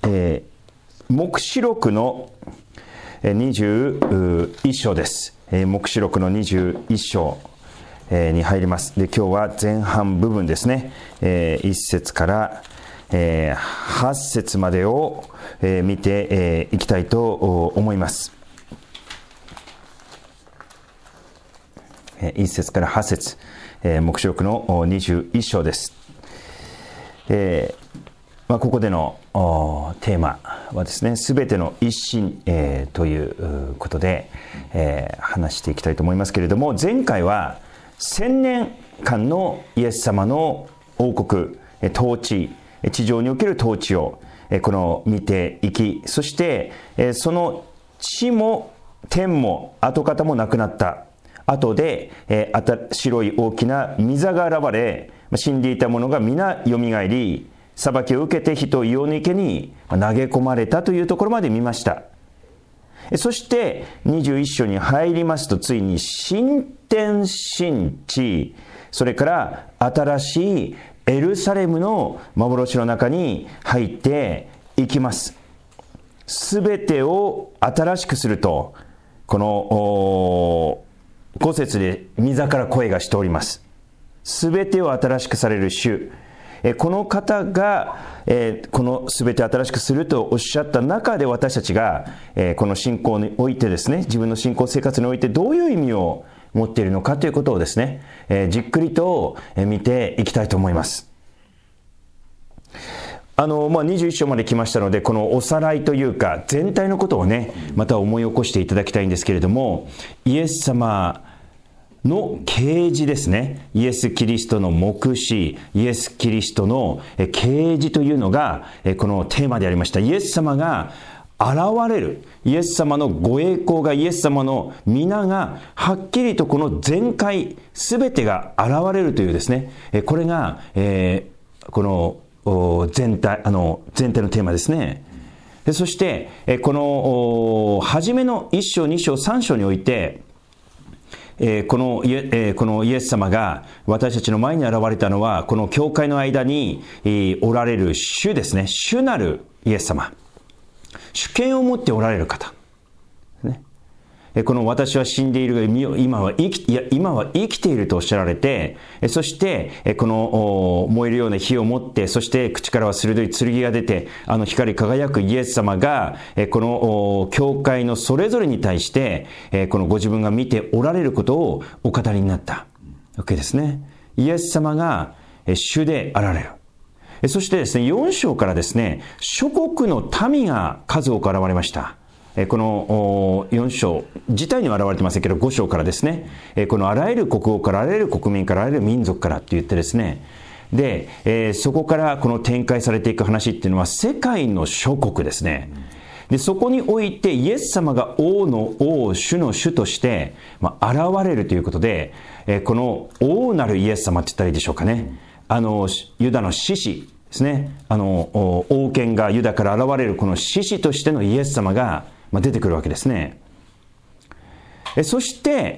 黙示録の21章です。黙示録の21章に入ります。で、今日は前半部分ですね。1節から8節までを見ていきたいと思います。1節から8節、黙示録の21章です。ここでのテーマはですね、すべての一心、ということで、話していきたいと思いますけれども、前回は1000年間のイエス様の王国、統治、地上における統治を見ていき、そしてその地も天も跡形もなくなった後で、白い大きな御座が現れ、死んでいた者が皆よみがえり、裁きを受けて火と硫黄の池に投げ込まれたというところまで見ました。そして21章に入りますと、ついに新天新地、それから新しいエルサレムの幻の中に入っていきます。すべてを新しくすると、この5節で御座から声がしております。すべてを新しくされる主、この方がこのすべて新しくするとおっしゃった中で、私たちがこの信仰においてですね、自分の信仰生活においてどういう意味を持っているのかということをですね、じっくりと見ていきたいと思います。21章まで来ましたので、このおさらいというか全体のことをね、また思い起こしていただきたいんですけれども、イエス様の啓示ですね。イエス・キリストの黙示、イエス・キリストの啓示というのがこのテーマでありました。イエス様が現れる、イエス様のご栄光が、イエス様の皆がはっきりとこの全体すべてが現れるというですね、これがこの全体のテーマですね。そしてこの初めの1章2章3章において、このイエス様が私たちの前に現れたのは、この教会の間におられる主ですね。主なるイエス様、主権を持っておられる方、ね、この私は死んでいるが今は生きているとおっしゃられて、そしてこの燃えるような火を持って、そして口からは鋭い剣が出て、光り輝くイエス様がこの教会のそれぞれに対してこのご自分が見ておられることをお語りになったわけですね。イエス様が主であられる。そしてですね、4章からですね、諸国の民が数多く現れました。この4章自体には現れてませんけど、5章からですね、このあらゆる国王から、あらゆる国民から、あらゆる民族からって言ってですね、で、そこからこの展開されていく話っていうのは世界の諸国ですね。で、そこにおいてイエス様が王の王、主の主として現れるということで、この王なるイエス様って言ったらいいでしょうかね。ユダの獅子ですね。王権がユダから現れるこの獅子としてのイエス様が出てくるわけですね。そして、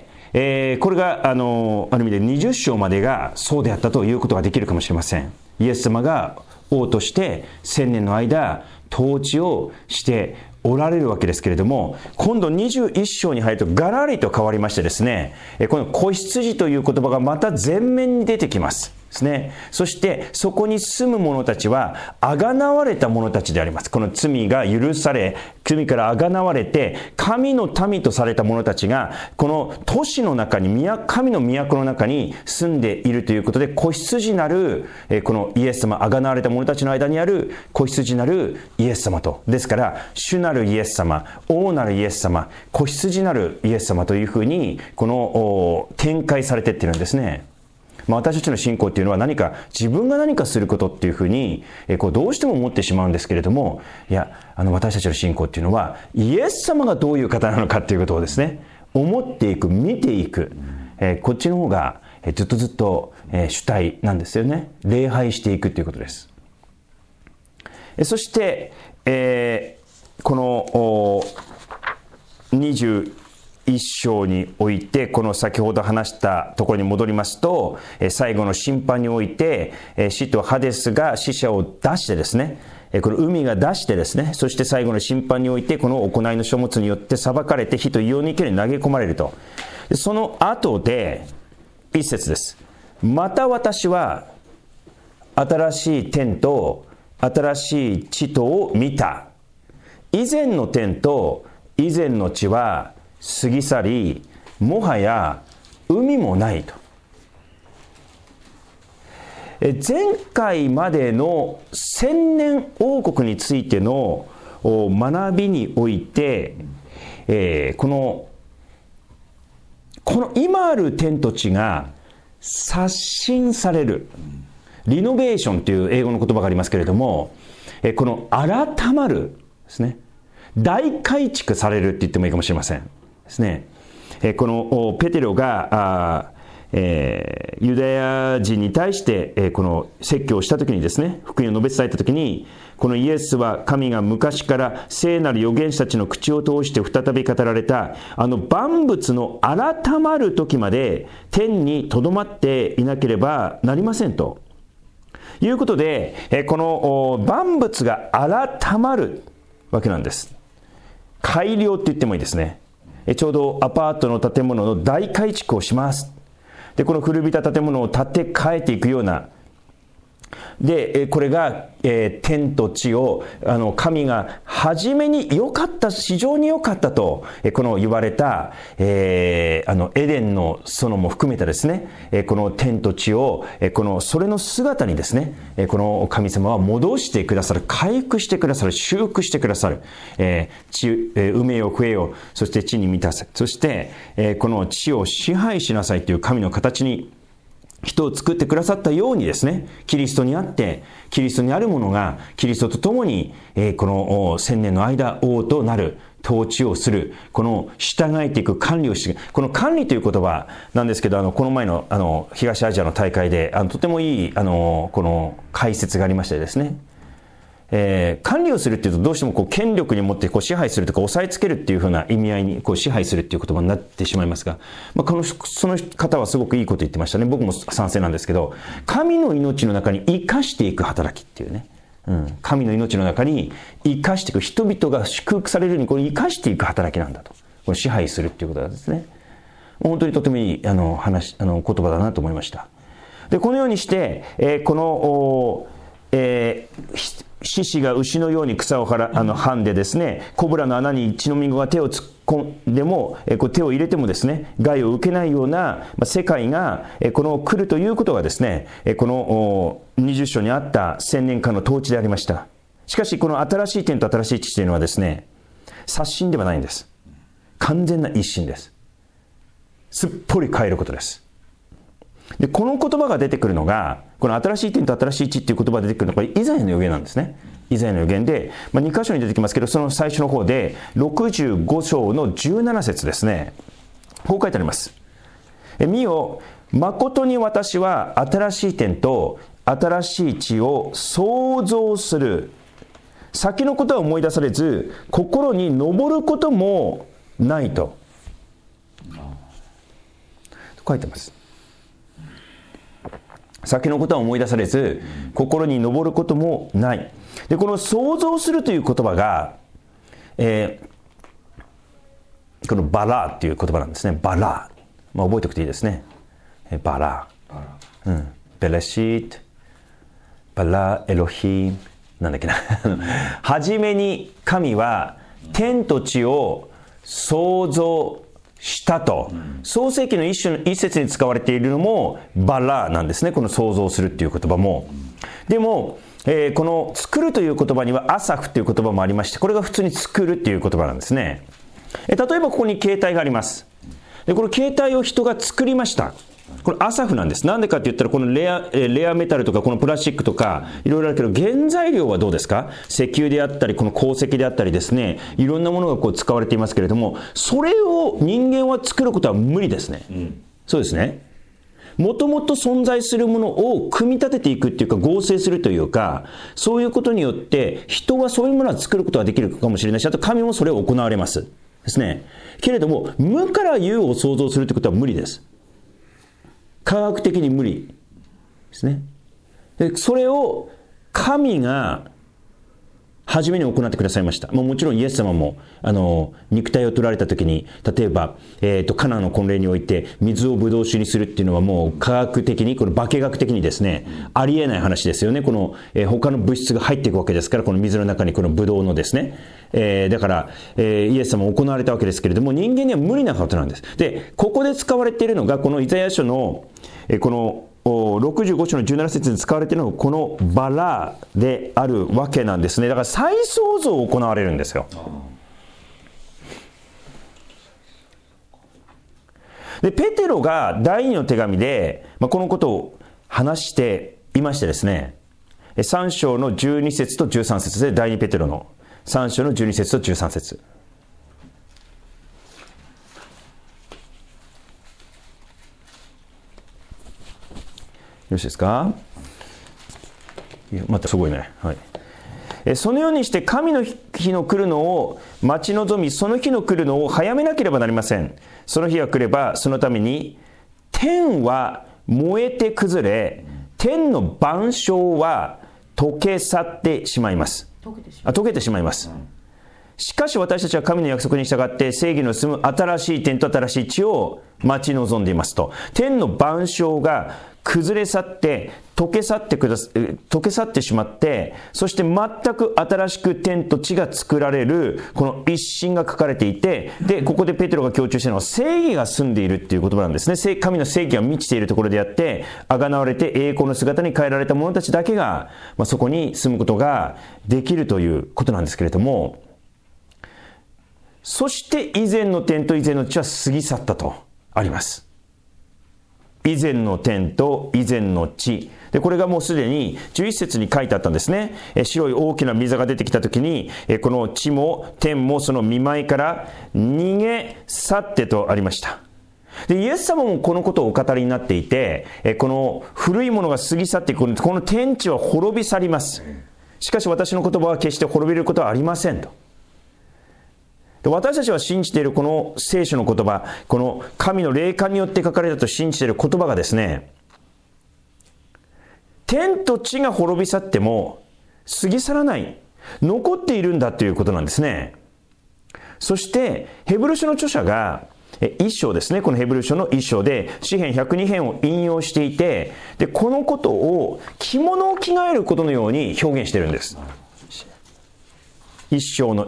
これがある意味で20章までがそうであったということができるかもしれません。イエス様が王として1000年の間統治をしておられるわけですけれども、今度21章に入るとガラリと変わりましてですね、この子羊という言葉がまた前面に出てきますですね。そしてそこに住む者たちはあがなわれた者たちであります。この罪が許され、罪からあがなわれて神の民とされた者たちがこの都市の中に、神の都の中に住んでいるということで、子羊なるこのイエス様、あがなわれた者たちの間にある子羊なるイエス様と、ですから主なるイエス様、王なるイエス様、子羊なるイエス様というふうにこの展開されていってるんですね。私たちの信仰っていうのは自分が何かすることっていうふうにどうしても思ってしまうんですけれども、いや、私たちの信仰っていうのはイエス様がどういう方なのかっていうことをですね、思っていく、見ていく、こっちの方がずっと主体なんですよね。礼拝していくということです。そして、この21章において、この先ほど話したところに戻りますと、最後の審判において死とハデスが死者を出してですね、 この海が出してですね、そして最後の審判においてこの行いの書物によって裁かれて火と硫黄の池に投げ込まれると。その後で一節です。また私は新しい天と新しい地とを見た。以前の天と以前の地は過ぎ去り、もはや海もないと。前回までの千年王国についての学びにおいて、この今ある天と地が刷新される、リノベーションという英語の言葉がありますけれども、この改まるですね、大改築されるって言ってもいいかもしれませんですね。このペテロがユダヤ人に対してこの説教をしたときにですね、福音を述べ伝えたときに、このイエスは神が昔から聖なる預言者たちの口を通して再び語られた万物の改まる時まで天にとどまっていなければなりませんということで、この万物が改まるわけなんです。改良って言ってもいいですね。ちょうどアパートの建物の大改築をします。でこの古びた建物を建て替えていくような、でこれが、天と地を神が初めに良かった、非常に良かったとこの言われた、エデンの園も含めたですね、この天と地をそれの姿にですね、この神様は戻してくださる、回復してくださる、修復してくださる、埋めよ増えよ、そして地に満たせ、そして、この地を支配しなさいという神の形に人を作ってくださったようにですね、キリストにあって、キリストにあるものがキリストと共に、この千年の間王となる、統治をする、この従えていく、管理をしていく、この管理という言葉なんですけど、この前の東アジアの大会でとてもいいこの解説がありましてですね、管理をするっていうとどうしても権力に持って支配するとか押さえつけるっていう風な意味合いに支配するっていう言葉になってしまいますが、その方はすごくいいこと言ってましたね。僕も賛成なんですけど、神の命の中に生かしていく働きっていうね、神の命の中に生かしていく、人々が祝福されるようにこれ生かしていく働きなんだと、これ支配するっていうことなんですね。本当にとてもいい言葉だなと思いました。でこのようにして、この獅子が牛のように草をはんでですね、コブラの穴に血のみ子が手を突っ込んでも、手を入れてもですね、害を受けないような世界がこの来るということがですね、この20章にあった千年間の統治でありました。しかしこの新しい天と新しい地というのはですね、刷新ではないんです。完全な一新です。すっぽり変えることです。でこの言葉が出てくるのが、この新しい天と新しい地っていう言葉が出てくるのがイザヤの預言なんですね。イザヤの預言で、2箇所に出てきますけど、その最初の方で65章の17節ですね。こう書いてあります。見よ、誠に私は新しい天と新しい地を創造する。先のことは思い出されず、心に上ることもないと書いてます。先のことは思い出されず、心に上ることもない。でこの想像するという言葉が、このバラーっていう言葉なんですね。バラー、覚えておくといいですね。バラー、ベレシート、バラエロヒム、なんだっけなはじめに神は天と地を創造したと、創世記の一節に使われているのもバラなんですね。この想像するっていう言葉も。でも、この作るという言葉にはアサフという言葉もありまして、これが普通に作るっていう言葉なんですね。例えばここに携帯があります。でこの携帯を人が作りました。これアサフなんです。なんでかって言ったら、このレアメタルとかこのプラスチックとかいろいろあるけど、原材料はどうですか？石油であったり、この鉱石であったりですね、いろんなものが使われていますけれども、それを人間は作ることは無理ですね。そうですね。もともと存在するものを組み立てていくっていうか、合成するというか、そういうことによって人はそういうものを作ることができるかもしれないし、あと神もそれを行われますですね。けれども無から有を創造するってことは無理です。科学的に無理ですね。でそれを神が初めに行ってくださいました。もちろんイエス様も肉体を取られた時に、例えば、カナンの婚礼において水をブドウ酒にするっていうのはもう科学的に、この化学的にですね、ありえない話ですよね。この、他の物質が入っていくわけですから、この水の中にこのブドウのですね、だから、イエス様も行われたわけですけれども、人間には無理なことなんです。で、ここで使われているのが、このイザヤ書の、この65章の17節に使われているのがこのバラであるわけなんですね。だから再創造を行われるんですよ。でペテロが第2の手紙で、このことを話していましてですね、3章の12節と13節で、第2ペテロの3章の12節と13節、よろしいですか。いやまたすごいね、はい。そのようにして神の日の来るのを待ち望み、その日の来るのを早めなければなりません。その日が来れば、そのために天は燃えて崩れ、天の万象は溶け去ってしまいます。溶けてしまいます。しかし私たちは神の約束に従って正義の住む新しい天と新しい地を待ち望んでいますと。天の万象が崩れ去って溶け去ってしまって、そして全く新しく天と地が作られる、この一心が書かれていて、でここでペテロが強調しているのは正義が住んでいるっていう言葉なんですね。神の正義が満ちているところであって、贖われて栄光の姿に変えられた者たちだけが、そこに住むことができるということなんですけれども、そして以前の天と以前の地は過ぎ去ったとあります。以前の天と以前の地で、これがもうすでに11節に書いてあったんですね。白い大きな溝が出てきたときに、この地も天もその見舞いから逃げ去ってとありました。でイエス様もこのことをお語りになっていて、この古いものが過ぎ去っていく、この天地は滅び去ります。しかし私の言葉は決して滅びることはありませんと。私たちは信じているこの聖書の言葉、この神の霊感によって書かれたと信じている言葉がですね、天と地が滅び去っても過ぎ去らない、残っているんだということなんですね。そしてヘブル書の著者が一章ですね、このヘブル書の一章で詩編102編を引用していて、でこのことを着物を着替えることのように表現しているんです。一章の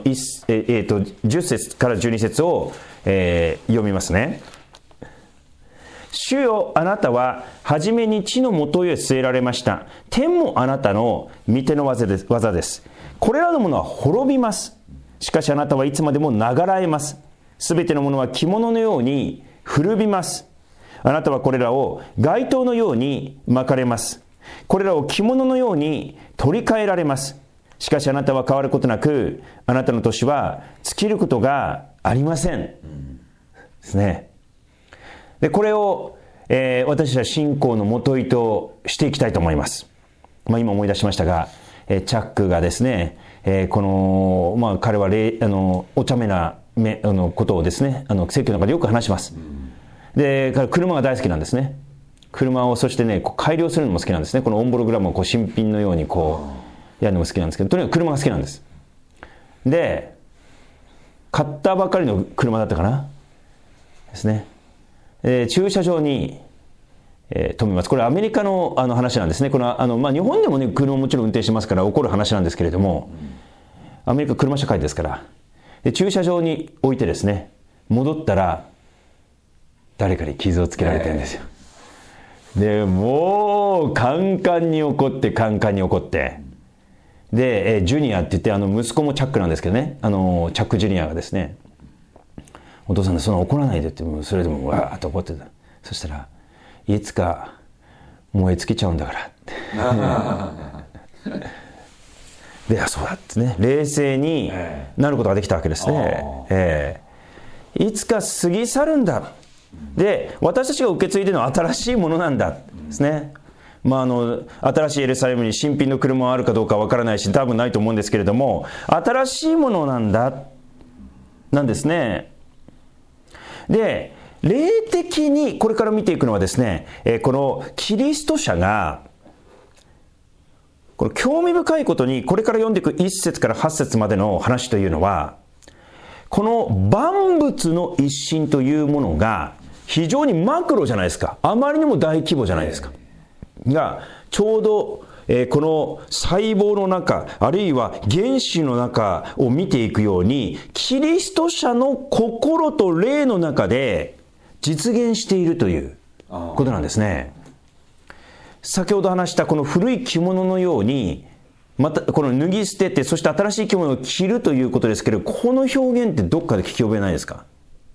10節から12節を、読みますね。主よ、あなたは初めに地の元へ据えられました。天もあなたの御手の技です。これらのものは滅びます。しかしあなたはいつまでもながらえます。すべてのものは着物のように古びます。あなたはこれらを街灯のように巻かれます。これらを着物のように取り替えられます。しかしあなたは変わることなく、あなたの年は尽きることがありません。ですね。で、これを、私は信仰の元井としていきたいと思います。今思い出しましたが、チャックがですね、この、彼はお茶目なことをですね、説教の中でよく話します。で、彼車が大好きなんですね。車をそしてね、改良するのも好きなんですね。このオンボログラムを新品のようにやるのも好きなんですけど、とにかく車が好きなんです。で、買ったばかりの車だったかなですね。駐車場に、止めます。これアメリカの話なんですね。この日本でもね、車もちろん運転してますから起こる話なんですけれども、アメリカ車社会ですから、で駐車場に置いてですね、戻ったら誰かに傷をつけられてるんですよ。でもうカンカンに怒ってで、ジュニアって言って息子もチャックなんですけどね、チャックジュニアがですね、お父さんそんな怒らないでって、それでもわーっと怒ってた。そしたら、いつか燃え尽きちゃうんだからってで、そうだってね、冷静になることができたわけですね。いつか過ぎ去るんだ。で、私たちが受け継いでいるのは新しいものなんだですね。新しいエルサレムに新品の車があるかどうかわからないし、多分ないと思うんですけれども、新しいものなんですね。で、霊的にこれから見ていくのはですね、このキリスト者がこの興味深いことに、これから読んでいく1節から8節までの話というのは、この万物の一神というものが非常にマクロじゃないですか。あまりにも大規模じゃないですか。が、ちょうど、この細胞の中、あるいは原子の中を見ていくように、キリスト者の心と霊の中で実現しているということなんですね。先ほど話したこの古い着物のように、またこの脱ぎ捨てて、そして新しい着物を着るということですけど、この表現ってどっかで聞き覚えないですか？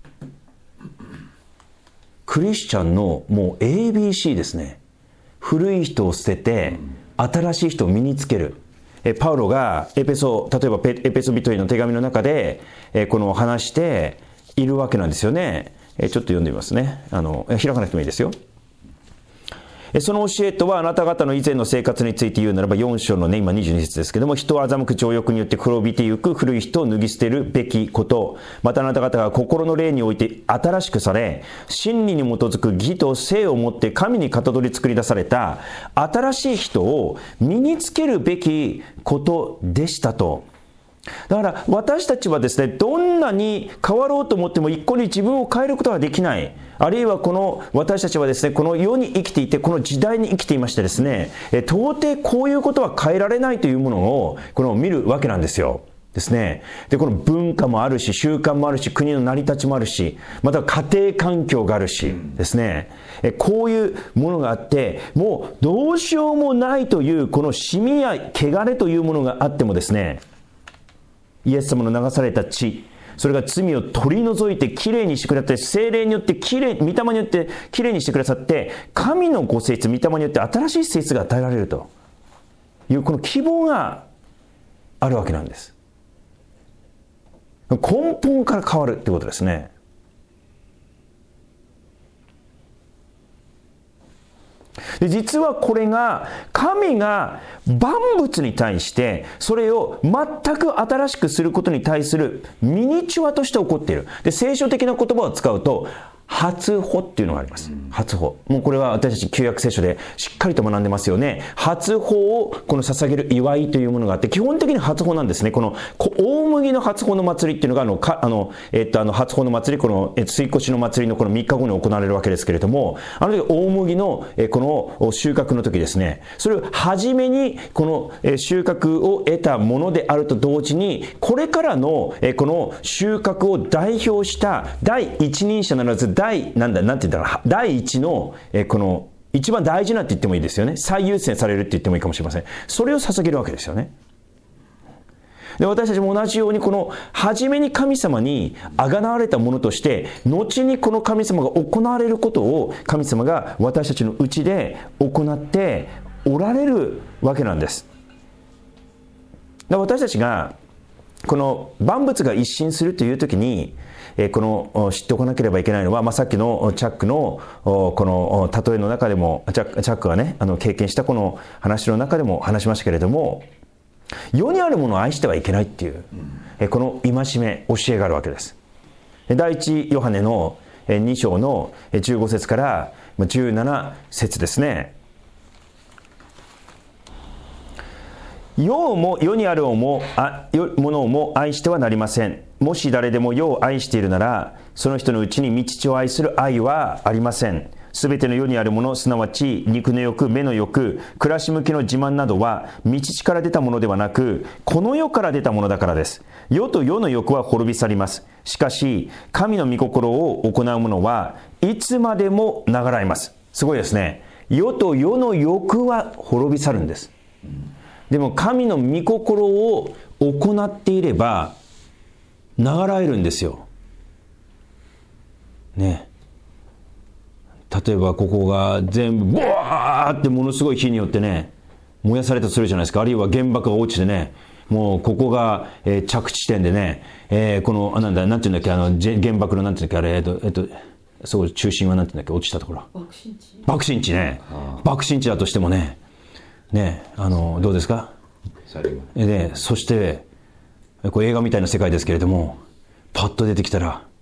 クリスチャンのもう ABC ですね。古い人を捨てて新しい人を身につける。パウロが例えばエペソビトへの手紙の中でこの話しているわけなんですよね。ちょっと読んでみますね。開かなくてもいいですよ。その教えとは、あなた方の以前の生活について言うならば、4章のね、今22節ですけども、人を欺く情欲によって黒びてゆく古い人を脱ぎ捨てるべきこと。またあなた方が心の霊において新しくされ、真理に基づく義と聖をもって神にかたどり作り出された新しい人を身につけるべきことでしたと。だから私たちはですね、どんなに変わろうと思っても一向に自分を変えることができない。あるいは私たちはですね、この世に生きていて、この時代に生きていましてですね、到底こういうことは変えられないというものを見るわけなんですよ。ですね。で、この文化もあるし、習慣もあるし、国の成り立ちもあるし、また家庭環境があるしですね、こういうものがあって、もうどうしようもないというこのシミや汚れというものがあってもですね、イエス様の流された血、それが罪を取り除いてきれいにしてくださって、聖霊によって御霊によってきれいにしてくださって、神のご性質、御霊によって新しい性質が与えられるというこの希望があるわけなんです。根本から変わるってことですね。で、実はこれが神が万物に対してそれを全く新しくすることに対するミニチュアとして起こっている。で、聖書的な言葉を使うと初歩っていうのがあります。初歩。もうこれは私たち旧約聖書でしっかりと学んでますよね。初歩を捧げる祝いというものがあって、基本的に初歩なんですね。この大麦の初歩の祭りっていうのが初歩の祭り、追越の祭りのこの3日後に行われるわけですけれども、時大麦のこの収穫の時ですね、それを初めにこの収穫を得たものであると同時に、これからのこの収穫を代表した第一人者ならず第一のこの一番大事なって言ってもいいですよね。最優先されるって言ってもいいかもしれません。それを捧げるわけですよね。で、私たちも同じように初めに神様にあがなわれたものとして、後にこの神様が行われることを神様が私たちのうちで行っておられるわけなんです。で、私たちがこの万物が一新するというときに知っておかなければいけないのは、さっきのチャックのこの例えの中でも、チャックがね経験したこの話の中でも話しましたけれども、世にあるものを愛してはいけないっていう、この戒め、教えがあるわけです。第一ヨハネの2章の15節から17節ですね。世も世にあるものをも愛してはなりません。もし誰でも世を愛しているなら、その人のうちに御父を愛する愛はありません。すべての世にあるもの、すなわち肉の欲、目の欲、暮らし向きの自慢などは御父から出たものではなく、この世から出たものだからです。世と世の欲は滅び去ります。しかし神の御心を行う者はいつまでも永らえます。すごいですね。世と世の欲は滅び去るんです。でも神の御心を行っていれば永らえるんですよ。ね。例えばここが全部ボワーってものすごい火によってね燃やされたとするじゃないですか。あるいは原爆が落ちてね、もうここが、着地点でね、このなんていうんだっけ、原爆のなんていうんだっけ、そう中心はなんていうんだっけ、落ちたところ。爆心地ね。爆心地だとしてもね、どうですか。で、そしてこれ映画みたいな世界ですけれども、パッと出てきたら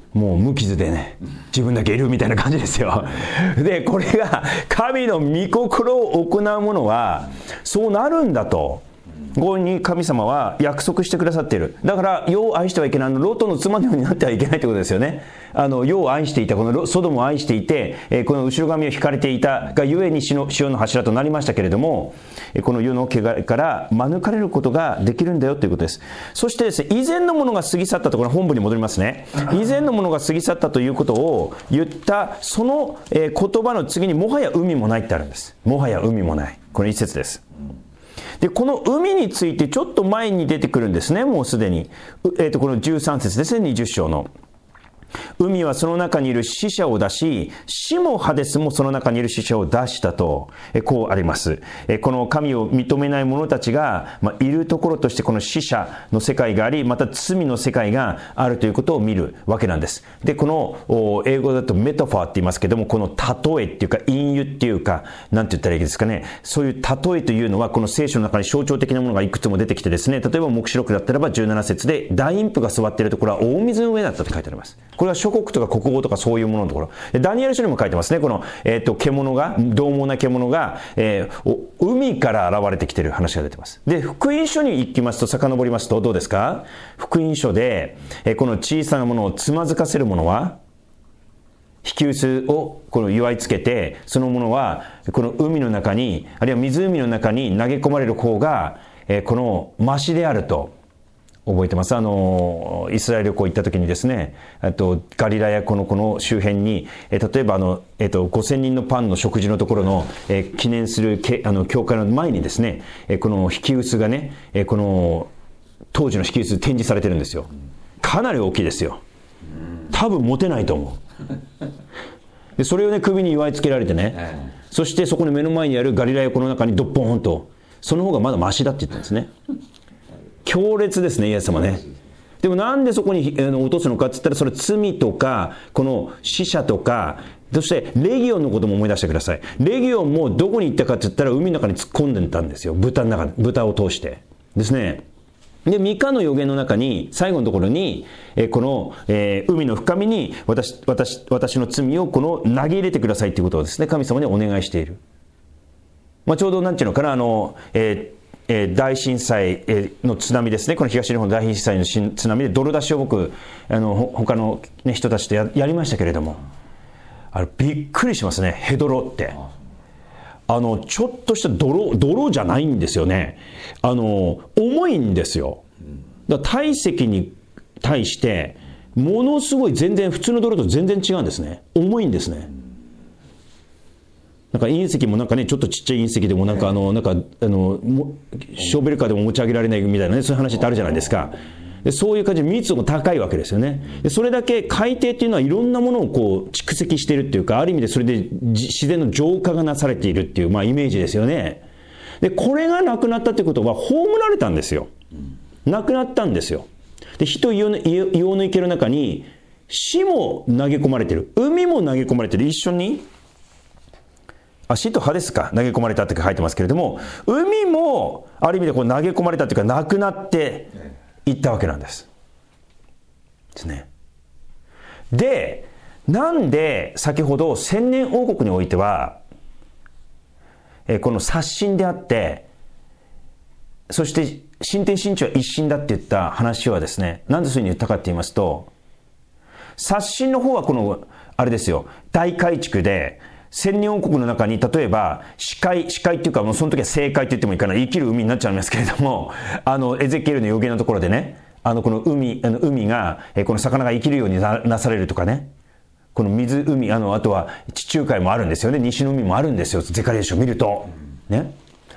もう無傷でね、自分だけいるみたいな感じですよ。で、これが神の御心を行うものはそうなるんだと、ここに神様は約束してくださっている。だから世を愛してはいけない、ロトの妻のようになってはいけないということですよね。世を愛していた、このソドムを愛していて、この後ろ髪を引かれていたがゆえに塩の柱となりましたけれども、この世の汚れから免れることができるんだよということです。そしてですね、以前のものが過ぎ去ったと、ころ本文に戻りますね。以前のものが過ぎ去ったということを言ったその言葉の次に、もはや海もないってあるんです。もはや海もない、この一節です。で、この海についてちょっと前に出てくるんですね、もうすでに。この13節ですね、20章の。海はその中にいる死者を出し、死もハデスもその中にいる死者を出したと、こうあります。この神を認めない者たちが、いるところとしてこの死者の世界があり、また罪の世界があるということを見るわけなんです。で、この英語だとメタファーって言いますけども、この例えっていうか隠喩っていうか、なんて言ったらいいですかね。そういう例えというのは、この聖書の中に象徴的なものがいくつも出てきてですね、例えば黙示録だったらば17節で、大陰譜が座っているところは大水の上だったって書いてあります。これは諸国とか国語とかそういうもののところ。ダニエル書にも書いてますね。この、獣が、獰猛な獣が、海から現れてきている話が出てます。で、福音書に行きますと、遡りますと、どうですか？福音書で、この小さなものをつまずかせるものは、引き薄をこの祝いつけて、そのものは、この海の中に、あるいは湖の中に投げ込まれる方が、このマシであると。覚えてます。イスラエル旅行行った時にですね、ガリラヤ湖のこの周辺に、例えば5000人のパンの食事のところの、記念する教会の前にですね、この引き薄がね、この当時の引き薄展示されてるんですよ。かなり大きいですよ。多分持てないと思う。で、それをね、首に祝いつけられてね、そしてそこの目の前にあるガリラヤ湖の中にドッポーンと、その方がまだマシだって言ったんですね。強烈ですね、イエス様ね。でもなんでそこに落とすのかって言ったら、それ罪とか、この死者とか、そしてレギオンのことも思い出してください。レギオンもどこに行ったかって言ったら、海の中に突っ込んでたんですよ。豚を通してですね。で、ミカの預言の中に、最後のところに、この、海の深みに私の罪をこの投げ入れてくださいということをですね、神様にお願いしている。ちょうどなんていうのかな、大震災の津波ですね。この東日本大震災の津波で泥出しを僕、他の、人たちとやりましたけれども、びっくりしますね。ヘドロって。ちょっとした泥じゃないんですよね。重いんですよ。だから体積に対して、ものすごい全然、普通の泥と全然違うんですね。重いんですね。なんか隕石もなんかね、ちょっとちっちゃい隕石でもなんかショベルカーでも持ち上げられないみたいなね、そういう話ってあるじゃないですか。で、そういう感じで密度も高いわけですよね。で、それだけ海底っていうのはいろんなものをこう蓄積しているっていうか、ある意味でそれで自然の浄化がなされているっていう、イメージですよね。で、これがなくなったってことは葬られたんですよ。なくなったんですよ。で、火と硫黄の池の中に死も投げ込まれてる、海も投げ込まれてる、一緒に死とハデスか投げ込まれたって書いてますけれども、海もある意味でこう投げ込まれたというか、なくなっていったわけなんですですね。で、なんで先ほど千年王国においてはこの殺身であって、そして新天新地は一心だって言った話はですね、なんでそういうふうに言ったかって言いますと、殺身の方はこのあれですよ、大改築で千年王国の中に、例えば死海っていうか、もうその時は正海と言ってもいいかな、生きる海になっちゃいますけれども、エゼキエルの予言のところでね、この海が、この魚が生きるように なされるとかね、この海、あとは地中海もあるんですよね、西の海もあるんですよ、ゼカリア書を見るとね。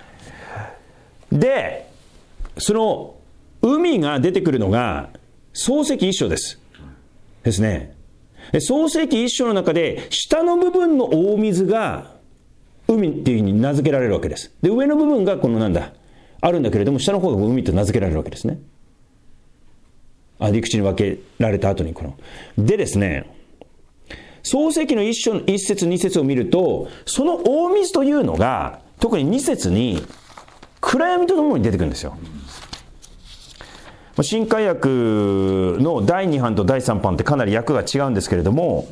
で、その海が出てくるのが創世記1章ですね。創世記1章の中で、下の部分の大水が海っていうふうに名付けられるわけです。で、上の部分がこのあるんだけれども、下の方が海と名付けられるわけですね。陸地に分けられた後にでですね、創世記の1章の1節2節を見ると、その大水というのが、特に2節に暗闇とともに出てくるんですよ。 新海訳の第2版と第3版ってかなり訳が違うんですけれども、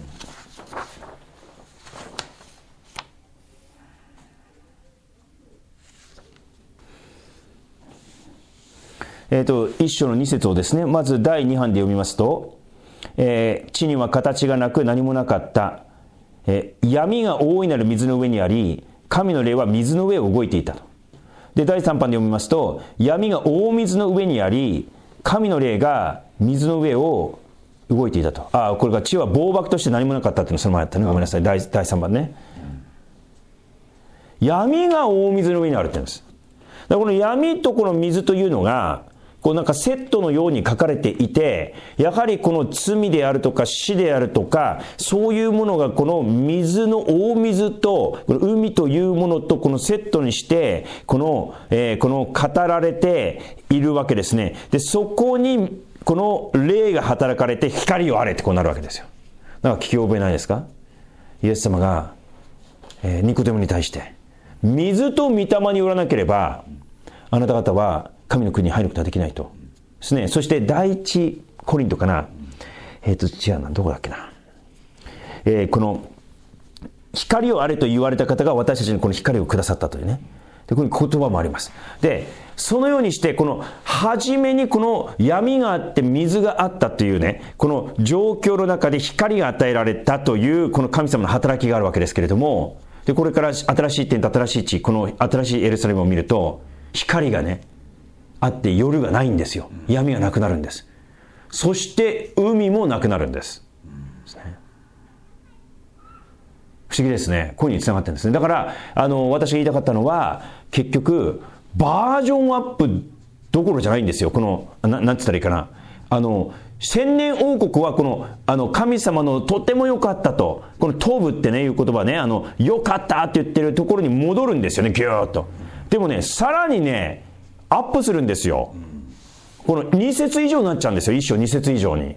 一章の2節をですね、まず第2版で読みますと、地には形がなく何もなかった、闇が大いなる水の上にあり、神の霊は水の上を動いていたと。で第3版で読みますと、闇が大水の上にあり、神の霊が水の上を動いていたと。これが地は暴漠として何もなかったっていうのその前やったね。ごめんなさい。第3版ね。闇が大水の上にあるって言うんです。だからこの闇とこの水というのが、こうなんかセットのように書かれていて、やはりこの罪であるとか死であるとか、そういうものがこの水の大水とこの海というものとこのセットにしてこの語られているわけですね。でそこにこの霊が働かれて光をあれってこうなるわけですよ。だから聞き覚えないですか？イエス様が、ニコデモに対して水と御霊によらなければあなた方は神の国に入ることはできないとですね。そして第一コリントかな、違うな、どこだっけな、この光をあれと言われた方が私たちにこの光をくださったというね。でこういう言葉もあります。でそのようにしてこの初めにこの闇があって水があったというね、この状況の中で光が与えられたというこの神様の働きがあるわけですけれども、でこれから新しい天と新しい地、この新しいエルサレムを見ると光がねあって夜がないんですよ。闇がなくなるんです。そして海もなくなるんです。不思議ですね。こういうふうにつながってるんですね。だから私が言いたかったのは、結局バージョンアップどころじゃないんですよ。このなんて言ったらいいかな、千年王国はこの神様のとても良かったと、このトブってねいう言葉ね、良かったって言ってるところに戻るんですよね、ギューッと。でもねさらにねアップするんですよ。この2節以上になっちゃうんですよ。1章2節以上に。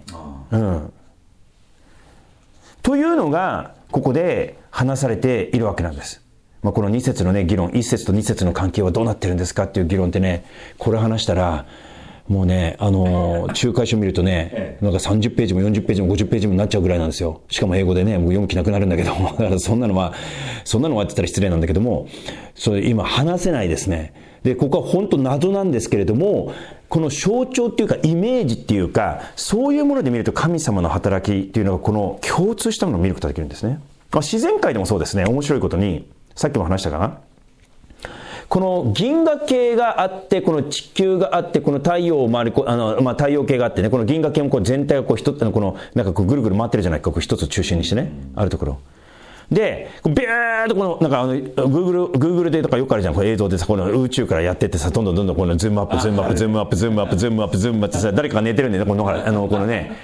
というのがここで話されているわけなんです。この2節のね議論、1節と2節の関係はどうなってるんですかっていう議論ってね、これ話したらもうね仲介書見るとね、なんか30ページも40ページも50ページもなっちゃうぐらいなんですよ。しかも英語でね、もう読む気なくなるんだけども、だからそんなのはって言ったら失礼なんだけども、それ今話せないですね。でここは本当謎なんですけれども、この象徴っていうかイメージっていうか、そういうもので見ると神様の働きっていうのがこの共通したものを見ることができるんですね。自然界でもそうですね。面白いことにさっきも話したかな、この銀河系があって、この地球があって、この太陽を回り太陽系があってね、この銀河系もこう全体がこう一つこのなんかこうぐるぐる回ってるじゃないか、こう一つ中心にしてね、あるところでビューッとこのなんかGoogle でとかよくあるじゃん、これ映像でさ、この宇宙からやってってさ、どんどんこのズームアップズームアップズームアップズームアップズームアップズームアップってさ、誰かが寝てるんでね、このね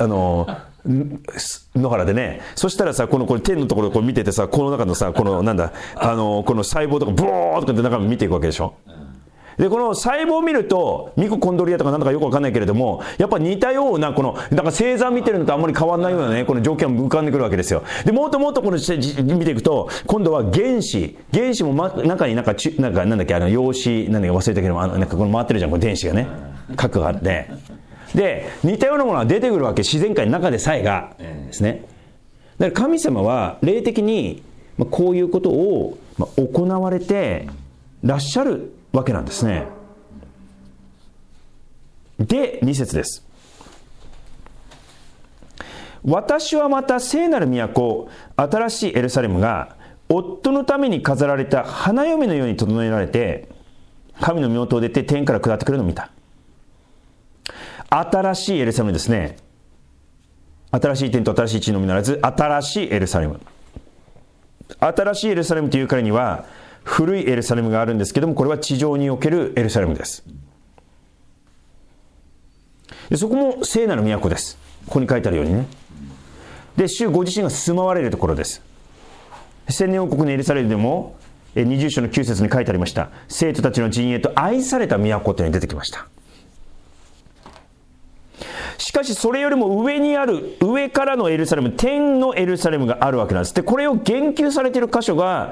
野原でね、そしたらさ、これ天のところをこう見ててさ、この中のさ、このなんだこの細胞とかブローとかって中身見ていくわけでしょ。でこの細胞を見るとミココンドリアとかなんだかよくわかんないけれども、やっぱ似たようなこのなんか星座見てるのとあんまり変わらないようなね、この条件も浮かんでくるわけですよ。でもっともっとこの見ていくと、今度は原子も、中になんだっけ陽子なんだか忘れたけども、なんかこの回ってるじゃん、この電子がね、核があって、で似たようなものが出てくるわけ、自然界の中でさえがですね。だから神様は霊的にこういうことを行われてらっしゃるわけなんですね。で2節です。私はまた聖なる都、新しいエルサレムが夫のために飾られた花嫁のように整えられて、神の御音を出て天から下ってくるのを見た。新しいエルサレムですね。新しい天と新しい地のみならず、新しいエルサレム。新しいエルサレムというからには古いエルサレムがあるんですけども、これは地上におけるエルサレムです。でそこも聖なる都です。ここに書いてあるようにね。で主ご自身が住まわれるところです。千年王国のエルサレムでも20章の9節に書いてありました。生徒たちの陣営と愛された都というのに出てきました。しかしそれよりも上にある、上からのエルサレム、天のエルサレムがあるわけなんです。でこれを言及されている箇所が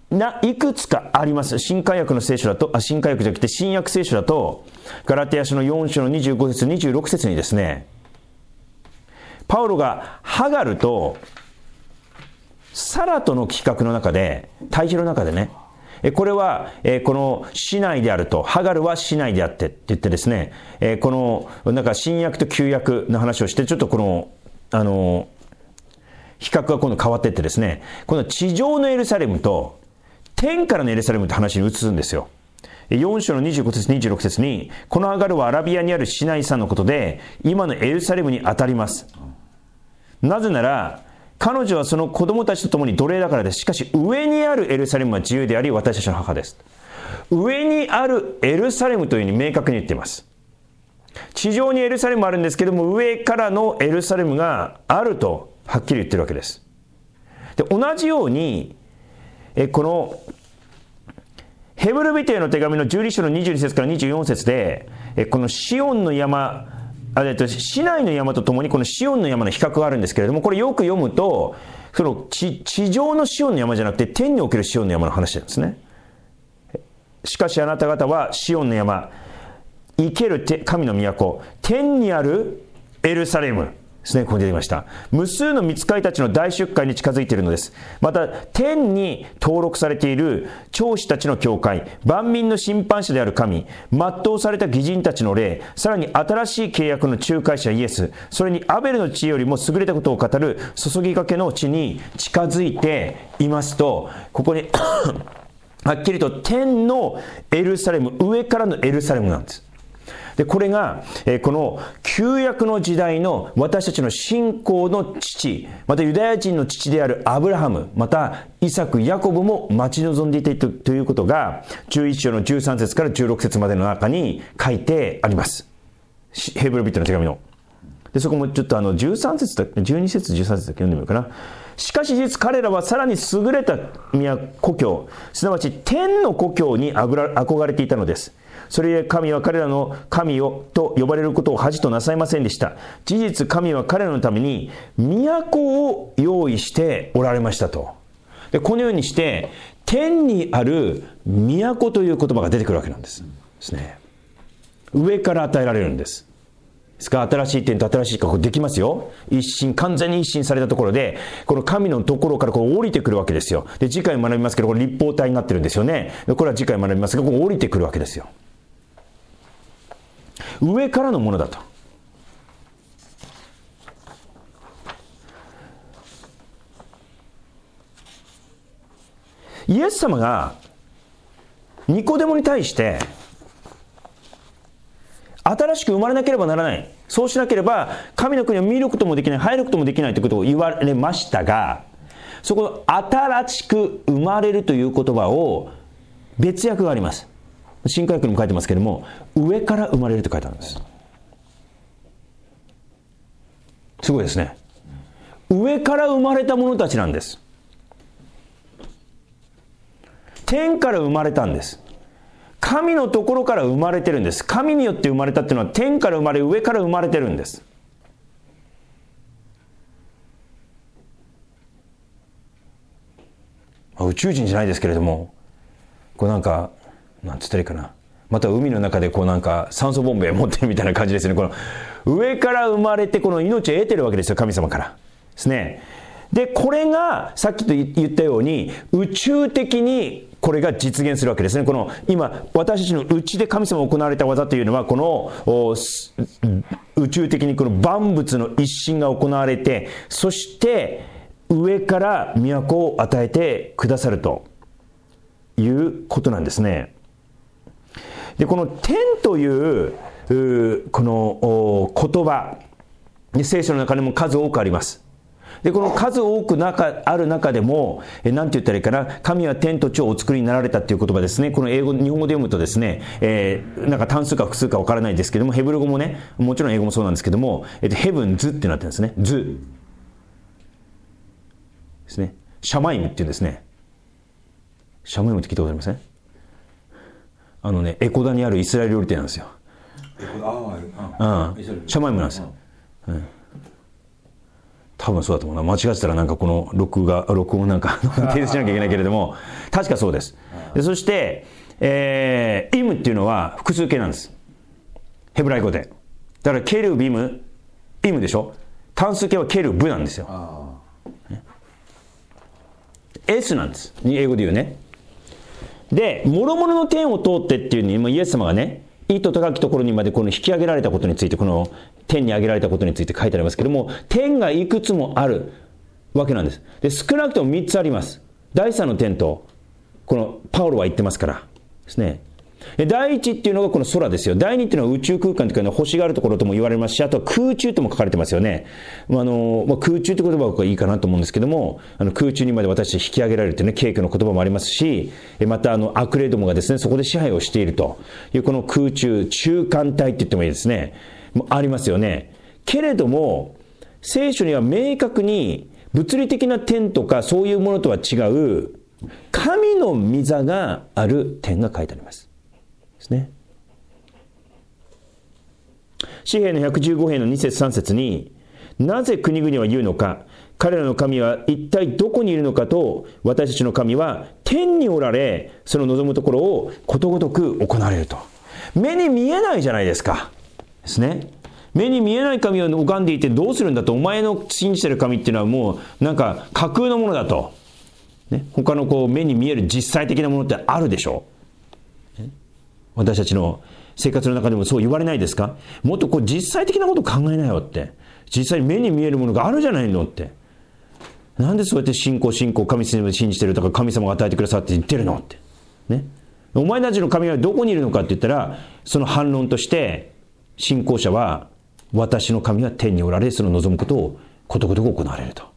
いくつかあります。新海訳の聖書だと、新海訳じゃなくて新約聖書だと、ガラテヤ書の4章の25節、26節にですね、パウロがハガルとサラとの企画の中で、対比の中でね、これは、この市内であると、ハガルは市内であってって言ってですね、この、なんか新約と旧約の話をして、ちょっとこの、比較が今度変わっていってですね、この地上のエルサレムと、天からのエルサレムって話に移すんですよ。4章の25節26節に、このハガルはアラビアにあるシナイ山のことで、今のエルサレムに当たります。なぜなら、彼女はその子供たちと共に奴隷だからです。しかし上にあるエルサレムは自由であり、私たちの母です。上にあるエルサレムというふうに明確に言っています。地上にエルサレムあるんですけども、上からのエルサレムがあるとはっきり言ってるわけです。で、同じように、このヘブル人への手紙の12章の22節から24節で、このシオンの山、市内の山とともにこのシオンの山の比較があるんですけれども、これよく読むと、その地上のシオンの山じゃなくて天におけるシオンの山の話なんですね。しかしあなた方はシオンの山、生ける神の都、天にあるエルサレムですね、ここに出てきました。無数の御使いたちの大出会に近づいているのです。また天に登録されている長子たちの教会、万民の審判者である神、全うされた義人たちの霊、さらに新しい契約の仲介者イエス、それにアベルの地よりも優れたことを語る注ぎかけの地に近づいていますと、ここにはっきりと天のエルサレム、上からのエルサレムなんです。で、これが、この旧約の時代の私たちの信仰の父、またユダヤ人の父であるアブラハム、またイサク、ヤコブも待ち望んでいたということが、11章の13節から16節までの中に書いてあります。ヘブル人の手紙の。で、そこもちょっと13節だ、12節、13節だけ読んでみようかな。しかし実彼らはさらに優れた故郷、すなわち天の故郷に憧れていたのです。それゆえ神は彼らの神をと呼ばれることを恥となさいませんでした。事実神は彼らのために都を用意しておられましたと。で、このようにして天にある都という言葉が出てくるわけなんですね。上から与えられるんです。ですから新しい天と新しい国できますよ。完全に一新されたところで、この神のところからこう降りてくるわけですよ。で、次回学びますけど、これ立方体になってるんですよね。で、これは次回学びますが、こう降りてくるわけですよ。上からのものだと。イエス様がニコデモに対して新しく生まれなければならない、そうしなければ神の国を見ることもできない、入ることもできないということを言われましたが、そこの新しく生まれるという言葉を別訳があります。新海訳にも書いてますけれども、上から生まれると書いてあるんです。すごいですね。上から生まれた者たちなんです。天から生まれたんです。神のところから生まれてるんです。神によって生まれたっていうのは天から生まれ、上から生まれてるんです。宇宙人じゃないですけれども、こうなんかなんつったらいいかな、また海の中でこうなんか酸素ボンベ持ってるみたいな感じですね。この上から生まれてこの命を得てるわけですよ、神様からですね。で、これがさっきと言ったように宇宙的にこれが実現するわけですね。この今私たちのうちで神様が行われた技というのは、この宇宙的にこの万物の一新が行われて、そして上から都を与えてくださるということなんですね。で、この天というこの言葉、聖書の中にも数多くあります。で、この数多くある中でも、なんて言ったらいいかな、神は天と地をお作りになられたっていう言葉ですね。この日本語で読むとですね、なんか単数か複数か分からないですけども、ヘブル語もね、もちろん英語もそうなんですけども、ヘブンズってなってるんですね。ズですね。シャマイムっていうんですね。シャマイムって聞いたことありません？エコダにあるイスラエル料理店なんですよ。シャマイムなんですよ。 多分そうだと思うな。間違ってたらなんかこの録音なんか提出しなきゃいけないけれども、確かそうです。でそして、イムっていうのは複数形なんです。ヘブライ語で。だからケルビム、イムでしょ。単数形はケルブなんですよ。S なんです。英語で言うね。で、諸々の天を通ってっていうに、イエス様がね、意と高きところにまでこの引き上げられたことについて、この天に上げられたことについて書いてありますけども、天がいくつもあるわけなんです。で、少なくとも3つあります。第3の天と、このパウロは言ってますからですね。第一っていうのがこの空ですよ。第二っていうのは宇宙空間というか、星があるところとも言われますし、あとは空中とも書かれてますよね。空中って言葉がいいかなと思うんですけども、空中にまで私たち引き上げられるというね、敬虚の言葉もありますし、また悪霊どもがですね、そこで支配をしているというこの空中、中間体って言ってもいいですね。ありますよね。けれども、聖書には明確に物理的な天とかそういうものとは違う、神の御座がある点が書いてあります。ですね。詩篇の115編の2節3節に、なぜ国々は言うのか、彼らの神は一体どこにいるのかと、私たちの神は天におられ、その望むところをことごとく行われると。目に見えないじゃないですか。ですね。目に見えない神を拝んでいてどうするんだと。お前の信じてる神っていうのはもうなんか架空のものだと。ね、他の目に見える実際的なものってあるでしょ。私たちの生活の中でもそう言われないですか。もっと実際的なことを考えなよって。実際に目に見えるものがあるじゃないのって。なんでそうやって信仰神様を信じてるとか神様が与えてくださって言ってるのって。ね。お前たちの神はどこにいるのかって言ったら、その反論として信仰者は、私の神は天におられ、その望むことをことごとく行われると。だ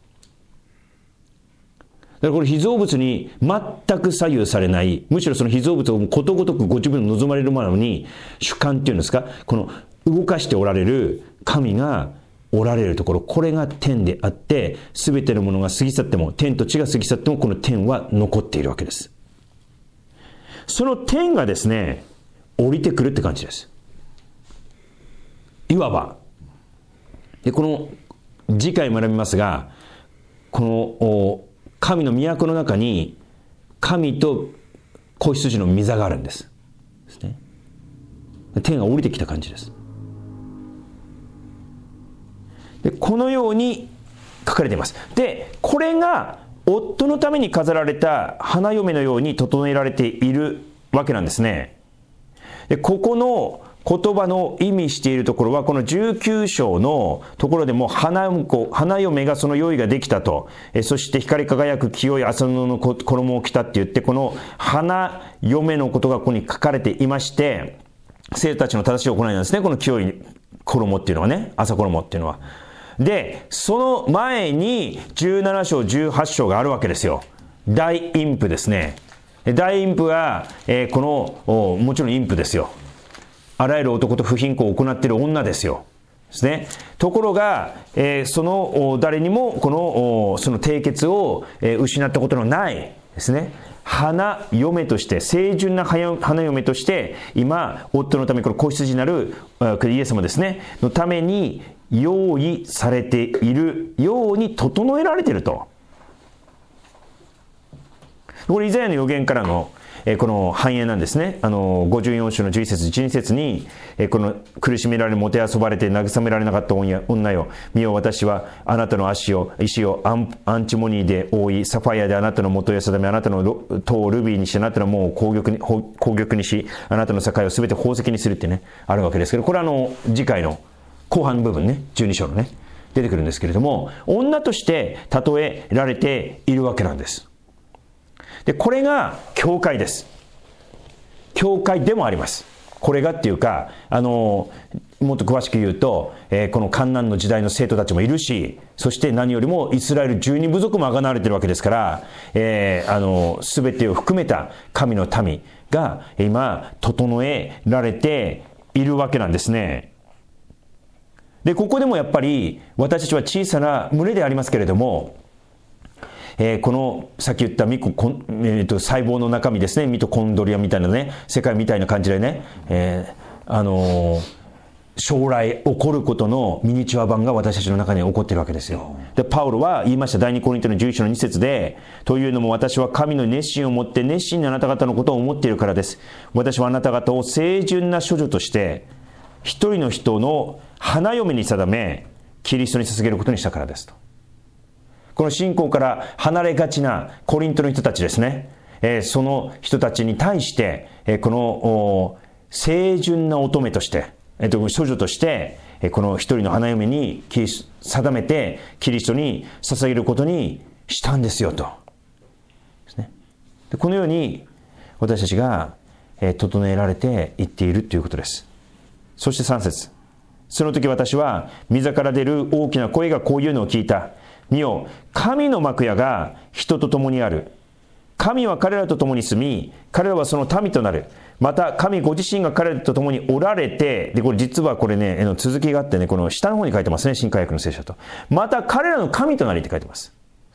からこれ被造物に全く左右されない、むしろその被造物をことごとくご自分の望まれるものに主観っていうんですか、この動かしておられる神がおられるところ、これが天であって、すべてのものが過ぎ去っても、天と地が過ぎ去ってもこの天は残っているわけです。その天がですね、降りてくるって感じです。いわば。で、この次回学びますが、この神の都の中に神と子羊の御座があるんです。ですね。天が降りてきた感じです。で、このように書かれています。で、これが夫のために飾られた花嫁のように整えられているわけなんですね。で、ここの言葉の意味しているところは、この19章のところでも花嫁がその用意ができたと、そして光り輝く清い麻布の衣を着たって言って、この花嫁のことがここに書かれていまして、生徒たちの正しい行いなんですね。この清い衣っていうのはね、麻衣っていうのは。で、その前に17章、18章があるわけですよ。大陰婦ですね。大陰婦は、もちろん陰婦ですよ。あらゆる男と不貧困を行っている女ですよ。ですね。ところが、その誰にもその締結を失ったことのないですね。花嫁として、清純な花嫁として、今、夫のためにこの子羊になるイエス様ですね、のために用意されているように整えられていると。これイザヤの預言からのこの反映なんですね。54章の11節12節に、この苦しめられもてあそばれて慰められなかった女よ、見よ私はあなたの石をアンチモニーで覆い、サファイアであなたの元を定め、あなたの塔をルビーにし、あなたの門を紅玉にし、あなたの境をすべて宝石にするってね、あるわけですけど、これは次回の後半の部分ね、12章のね、出てくるんですけれども、女として例えられているわけなんです。で、これが教会です。教会でもあります。これがっていうか、もっと詳しく言うと、この患難の時代の生徒たちもいるし、そして何よりもイスラエル12部族も贖われているわけですから、すべてを含めた神の民が今整えられているわけなんですね。で、ここでもやっぱり私たちは小さな群れでありますけれども、このさっき言った細胞の中身ですね、ミトコンドリアみたいなね、世界みたいな感じでね、 将来起こることのミニチュア版が私たちの中に起こっているわけですよ。で、パウロは言いました。第2コリントの11章の2節で、というのも私は神の熱心を持って熱心にあなた方のことを思っているからです。私はあなた方を清純な処女として一人の人の花嫁に定め、キリストに捧げることにしたからですと。この信仰から離れがちなコリントの人たちですね、その人たちに対して、この清純な乙女として処女として、この一人の花嫁に定めてキリストに捧げることにしたんですよと。ですね。で、このように私たちが整えられていっているということです。そして3節。その時私は御座から出る大きな声がこういうのを聞いた。見よ、神の幕屋が人と共にある。神は彼らと共に住み、彼らはその民となる。また神ご自身が彼らと共におられて、でこれ実はこれね、続きがあってね、この下の方に書いてますね、新海訳の聖書と。また彼らの神となりって書いてます。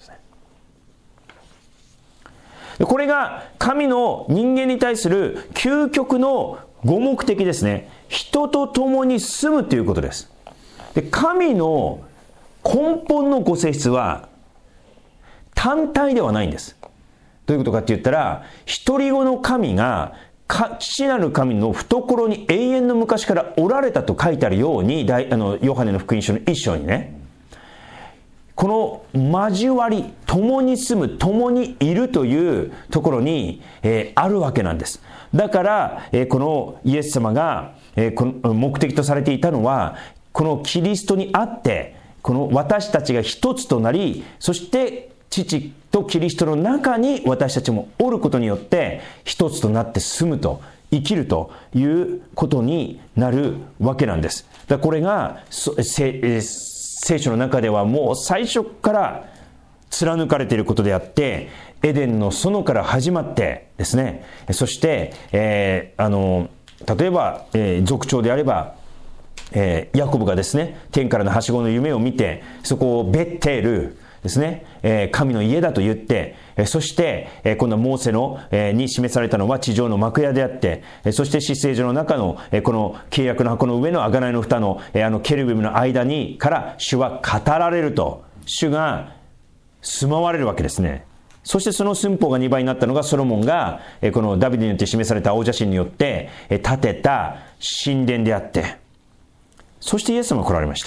でこれが神の人間に対する究極のご目的ですね。人と共に住むということです。で、神の根本のご性質は単体ではないんです。どういうことかって言ったら、一人子の神が父なる神の懐に永遠の昔からおられたと書いてあるように、ヨハネの福音書の一章にね、この交わり、共に住む、共にいるというところに、あるわけなんです。だから、このイエス様が、この目的とされていたのは、このキリストにあって、この私たちが一つとなり、そして父とキリストの中に私たちもおることによって一つとなって住むと生きるということになるわけなんです。だからこれが聖書の中ではもう最初から貫かれていることであって、エデンの園から始まってですね、そして、例えば、族長であればヤコブがですね、天からのはしごの夢を見て、そこをベッテールですね、神の家だと言って、そして今度はモーセのに示されたのは地上の幕屋であって、そして至聖所の中のこの契約の箱の上の贖いの蓋のケルビムの間にから主は語られると、主が住まわれるわけですね。そしてその寸法が2倍になったのがソロモンがこのダビデによって示された青写真によって建てた神殿であって、そしてイエス様が来られました。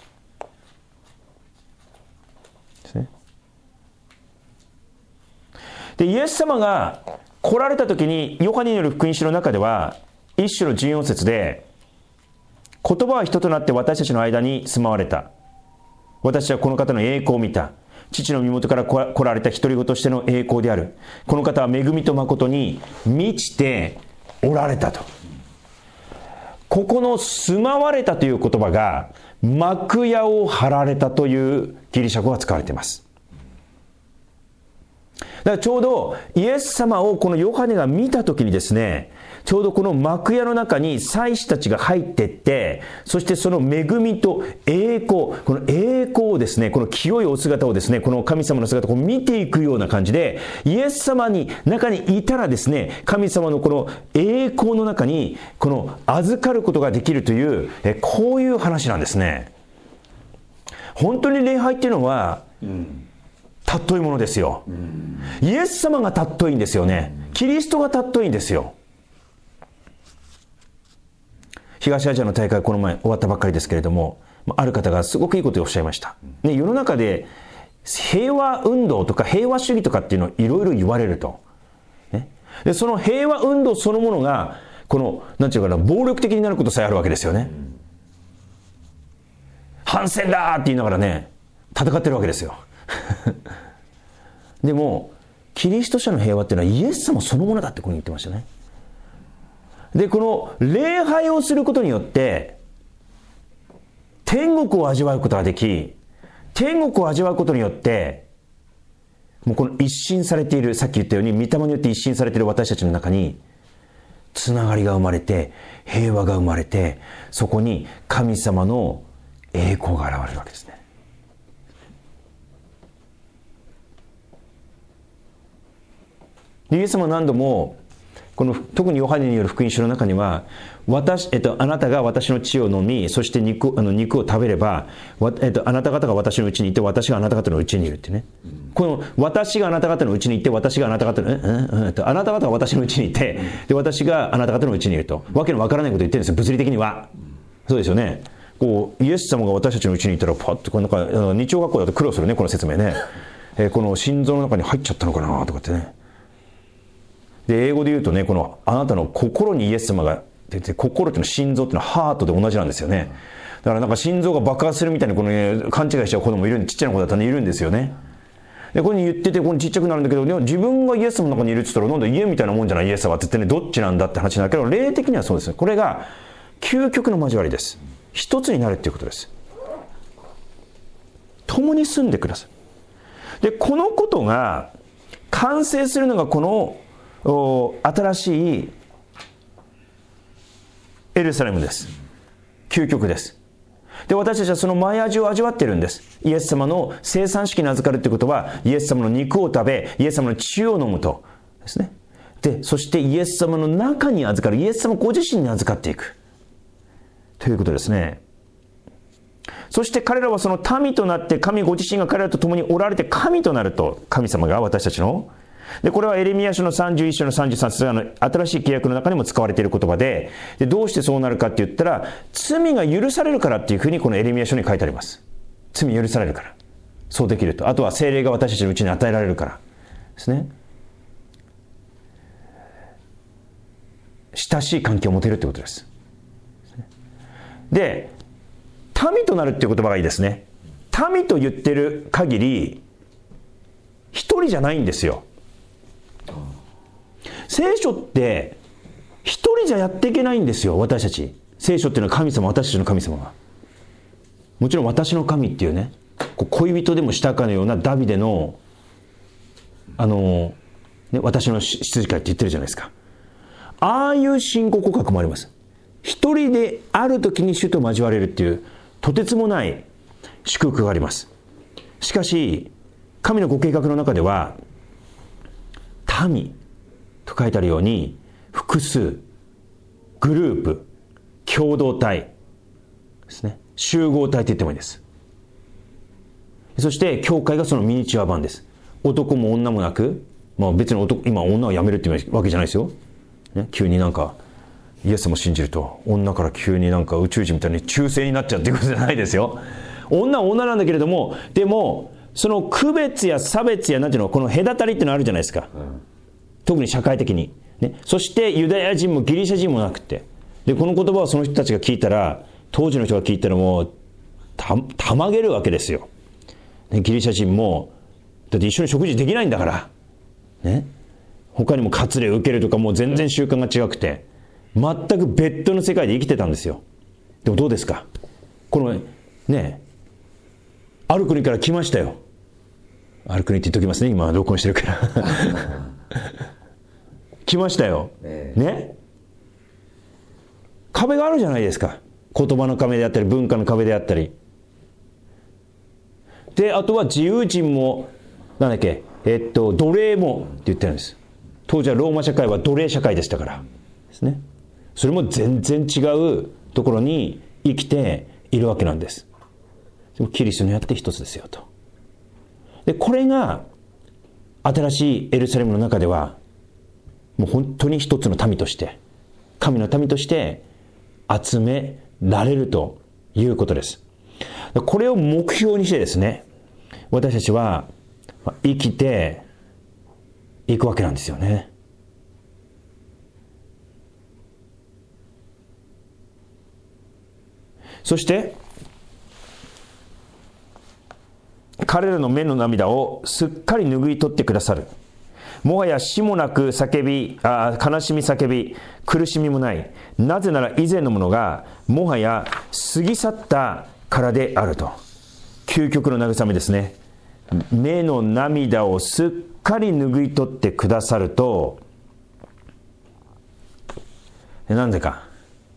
ですね。で、イエス様が来られた時に、ヨハネによる福音書の中では、一章の14節で、言葉は人となって私たちの間に住まわれた。私はこの方の栄光を見た。父の身元から来られた独り子としての栄光である。この方は恵みと誠に満ちておられたと。ここの住まわれたという言葉が幕屋を張られたというギリシャ語が使われています。だからちょうどイエス様をこのヨハネが見たときにですね、ちょうどこの幕屋の中に祭司たちが入っていって、そしてその恵みと栄光、この栄光をですね、この清いお姿をですね、この神様の姿を見ていくような感じで、イエス様に中にいたらですね、神様のこの栄光の中にこの預かることができるという、こういう話なんですね。本当に礼拝っていうのは、尊いものですよ。イエス様が尊いんですよね。キリストが尊いんですよ。東アジアの大会この前終わったばっかりですけれども、ある方がすごくいいことをおっしゃいました。ね、世の中で平和運動とか平和主義とかっていうのをいろいろ言われると。ね、でその平和運動そのものが、この、なんていうかな、暴力的になることさえあるわけですよね。反戦だーって言いながらね、戦ってるわけですよ。でも、キリスト者の平和っていうのはイエス様そのものだってここに言ってましたね。で、この礼拝をすることによって天国を味わうことができ、天国を味わうことによってもうこの一新されている、さっき言ったように御霊によって一新されている私たちの中につながりが生まれて、平和が生まれて、そこに神様の栄光が現れるわけですね。イエス様は何度もこの特にヨハネによる福音書の中にはあなたが私の血を飲み、そして肉を食べればあなた方が私のうちにいて、私があなた方のうちにいるってね、この私があなた方のうちにいて、私があなた方のあなた方が私のうちにいて、で私があなた方のうちにいると、わけのわからないこと言ってるんですよ、物理的には。そうですよね。こうイエス様が私たちのうちにいたらパッとなんか日曜学校だと苦労するね、この説明ね。この心臓の中に入っちゃったのかなとかってね。で英語で言うとね、このあなたの心にイエス様が出て、心っていうのは心臓っていうのはハートで同じなんですよね。だからなんか心臓が爆発するみたいにこの、勘違いしちゃう子供いる、ちっちゃな子だったらいるんですよね。でこれに言ってて、このちっちゃくなるんだけど、でも自分がイエス様の中にいるって言ったら、なんだ家みたいなもんじゃないイエス様って言ってね、どっちなんだって話なんだけど、霊的にはそうですね。これが究極の交わりです。一つになるっていうことです。共に住んでください。でこのことが完成するのがこの新しいエルサレムです。究極です。で私たちはその前味を味わっているんです。イエス様の生産式に預かるということは、イエス様の肉を食べ、イエス様の血を飲むとですね。でそしてイエス様の中に預かる、イエス様ご自身に預かっていくということですね。そして彼らはその民となって、神ご自身が彼らと共におられて神となると、神様が私たちの。でこれはエレミヤ書の31章の33節の新しい契約の中にも使われている言葉で、どうしてそうなるかって言ったら、罪が許されるからっていうふうにこのエレミヤ書に書いてあります。罪許されるからそうできると。あとは聖霊が私たちのうちに与えられるからですね。親しい関係を持てるということです。で民となるっていう言葉がいいですね。民と言ってる限り一人じゃないんですよ。聖書って一人じゃやっていけないんですよ、私たち。聖書っていうのは神様、私たちの神様が。もちろん私の神っていうね、恋人でもしたかのようなダビデの私の羊飼いって言ってるじゃないですか。ああいう信仰告白もあります。一人である時に主と交われるっていうとてつもない祝福があります。しかし神のご計画の中では、民と書いてあるように複数、グループ、共同体ですね、集合体と言ってもいいです。そして教会がそのミニチュア版です。男も女もなく、別に今女はやめるっていうわけじゃないですよ、ね、急になんかイエスも信じると女から急になんか宇宙人みたいに中性になっちゃうっていうことじゃないですよ。女は女なんだけれども、でもその区別や差別やなんていうの、この隔たりっていうのあるじゃないですか、特に社会的に、ね、そしてユダヤ人もギリシャ人もなくて、でこの言葉をその人たちが聞いたら、当時の人が聞いたらもうたまげるわけですよ、ね、ギリシャ人もだって一緒に食事できないんだから、ね、他にも割礼を受けるとか、もう全然習慣が違くて、全く別途の世界で生きてたんですよ。でもどうですか、このね、ある国から来ましたよ。ある国って言っときますね、今録音してるから来ましたよ、ね、壁があるじゃないですか。言葉の壁であったり文化の壁であったりで、あとは自由人もなんだっけ、奴隷もって言ってるんです。当時はローマ社会は奴隷社会でしたからですね。それも全然違うところに生きているわけなんです。でもキリストにあって一つですよと。でこれが新しいエルサレムの中ではもう本当に一つの民として、神の民として集められるということです。これを目標にしてですね、私たちは生きていくわけなんですよね。そして彼らの目の涙をすっかり拭い取ってくださる。もはや死もなく悲しみ叫び苦しみもない。なぜなら以前のものがもはや過ぎ去ったからであると。究極の慰めですね。目の涙をすっかり拭い取ってくださると、なんでか、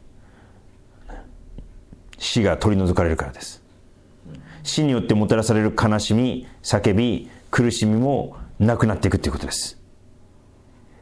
死が取り除かれるからです。死によってもたらされる悲しみ、叫び、苦しみもなくなっていくということです。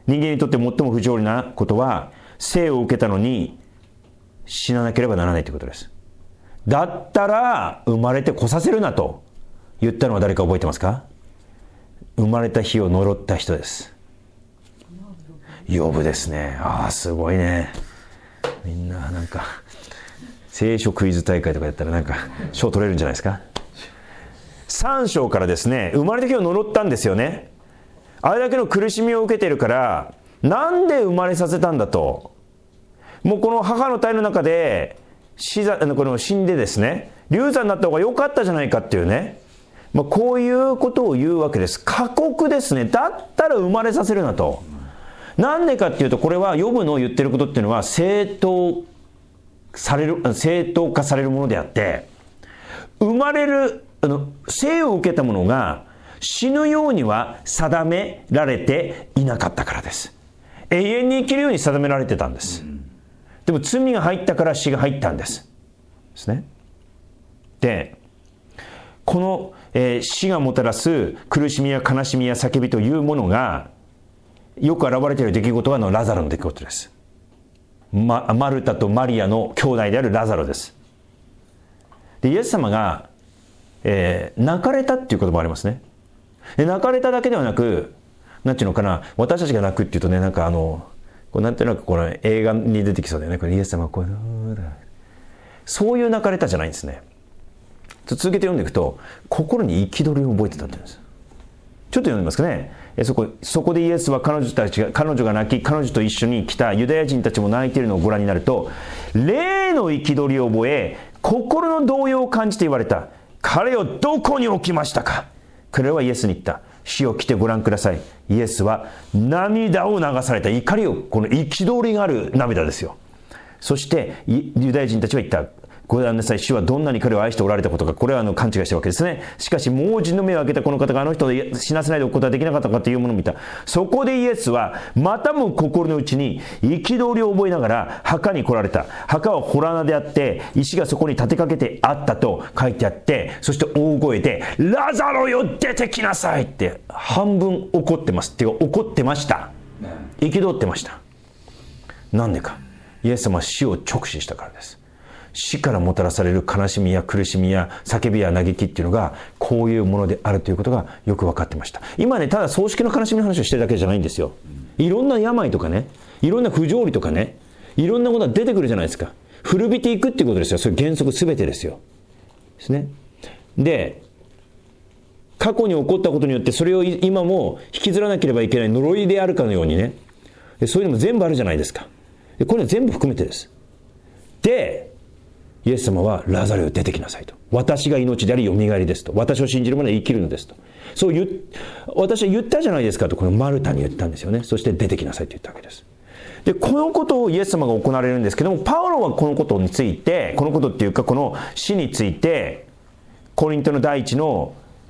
人間にとって最も不条理なことは、生を受けたのに死ななければならないということです。だったら生まれてこさせるなと言ったのは誰か覚えてますか？生まれた日を呪った人です。ヨブですね。ああ、すごいね。みんななんか聖書クイズ大会とかやったらなんか賞取れるんじゃないですか。3章からですね、生まれた日を呪ったんですよね。あれだけの苦しみを受けているから、なんで生まれさせたんだと。もうこの母の体の中で死んでですね、流産になった方が良かったじゃないかっていうね、こういうことを言うわけです。過酷ですね。だったら生まれさせるなと。なんでかっていうと、これはヨブの言ってることっていうのは正当化されるものであって、生まれる生を受けたものが死ぬようには定められていなかったからです。永遠に生きるように定められてたんです。でも罪が入ったから死が入ったんですね。で、この、死がもたらす苦しみや悲しみや叫びというものがよく現れている出来事はラザロの出来事です。マルタとマリアの兄弟であるラザロです。で、イエス様が、泣かれたっていうこともありますね。で、泣かれただけではなく、なんていうのかな、私たちが泣くっていうとね、なんかなんていうのか、この映画に出てきそうだよね。これイエス様がこう、そういう泣かれたじゃないんですね。続けて読んでいくと、心に憤りを覚えてたって言うんです。ちょっと読んでみますかね。そこでイエスは彼女が泣き、彼女と一緒に来たユダヤ人たちも泣いているのをご覧になると、霊の憤りを覚え、心の動揺を感じて言われた。彼をどこに置きましたか。彼らはイエスに言った。死を来てご覧ください。イエスは涙を流された。怒りを、この憤りがある涙ですよ。そしてユダヤ人たちは言った。ご覧なさい、主はどんなに彼を愛しておられたことか。これは勘違いしたわけですね。しかし盲人の目を開けたこの方があの人を死なせないでおくことはできなかったかというものを見た。そこでイエスはまたも心の内に憤りを覚えながら墓に来られた。墓は洞穴であって石がそこに立てかけてあったと書いてあって、そして大声でラザロよ出てきなさいって半分怒ってますっていうか怒ってました。憤ってました。なんでか。イエス様は死を直視したからです。死からもたらされる悲しみや苦しみや叫びや嘆きっていうのがこういうものであるということがよく分かってました。今ね、ただ葬式の悲しみの話をしてるだけじゃないんですよ。いろんな病とかね、いろんな不条理とかね、いろんなことが出てくるじゃないですか。古びていくっていうことですよ。それ原則全てですよ。ですね。で、過去に起こったことによってそれを今も引きずらなければいけない呪いであるかのようにね、そういうのも全部あるじゃないですか。で、これは全部含めてです。で、イエス様はラザロよ出てきなさいと。私が命でありよみがえりですと。私を信じる者は生きるのですと。私は言ったじゃないですかと、このマルタに言ったんですよね。そして出てきなさいと言ったわけです。で、このことをイエス様が行われるんですけども、パウロはこのことについて、このことっていうかこの死について、コリントの第一の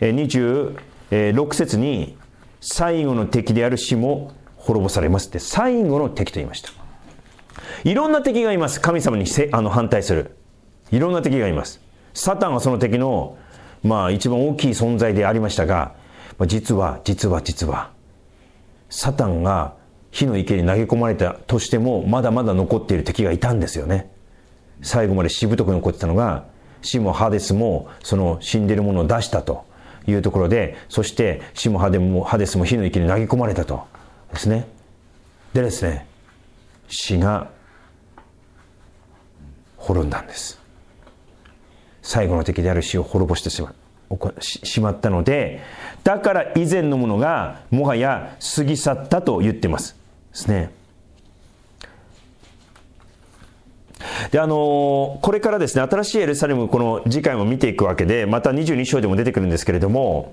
26節に、最後の敵である死も滅ぼされますって、最後の敵と言いました。いろんな敵がいます。神様に反対する。いろんな敵がいます。サタンはその敵の、一番大きい存在でありましたが、実は、サタンが火の池に投げ込まれたとしても、まだまだ残っている敵がいたんですよね。最後までしぶとく残ってたのが、死もハデスも、その死んでいるものを出したというところで、そして死もハデスも火の池に投げ込まれたと。ですね。でですね、死が滅んだんです。最後の敵である死を滅ぼしてしまったので、だから以前のものがもはや過ぎ去ったと言ってますですね。で、これからですね、新しいエルサレム、この次回も見ていくわけで、また22章でも出てくるんですけれども、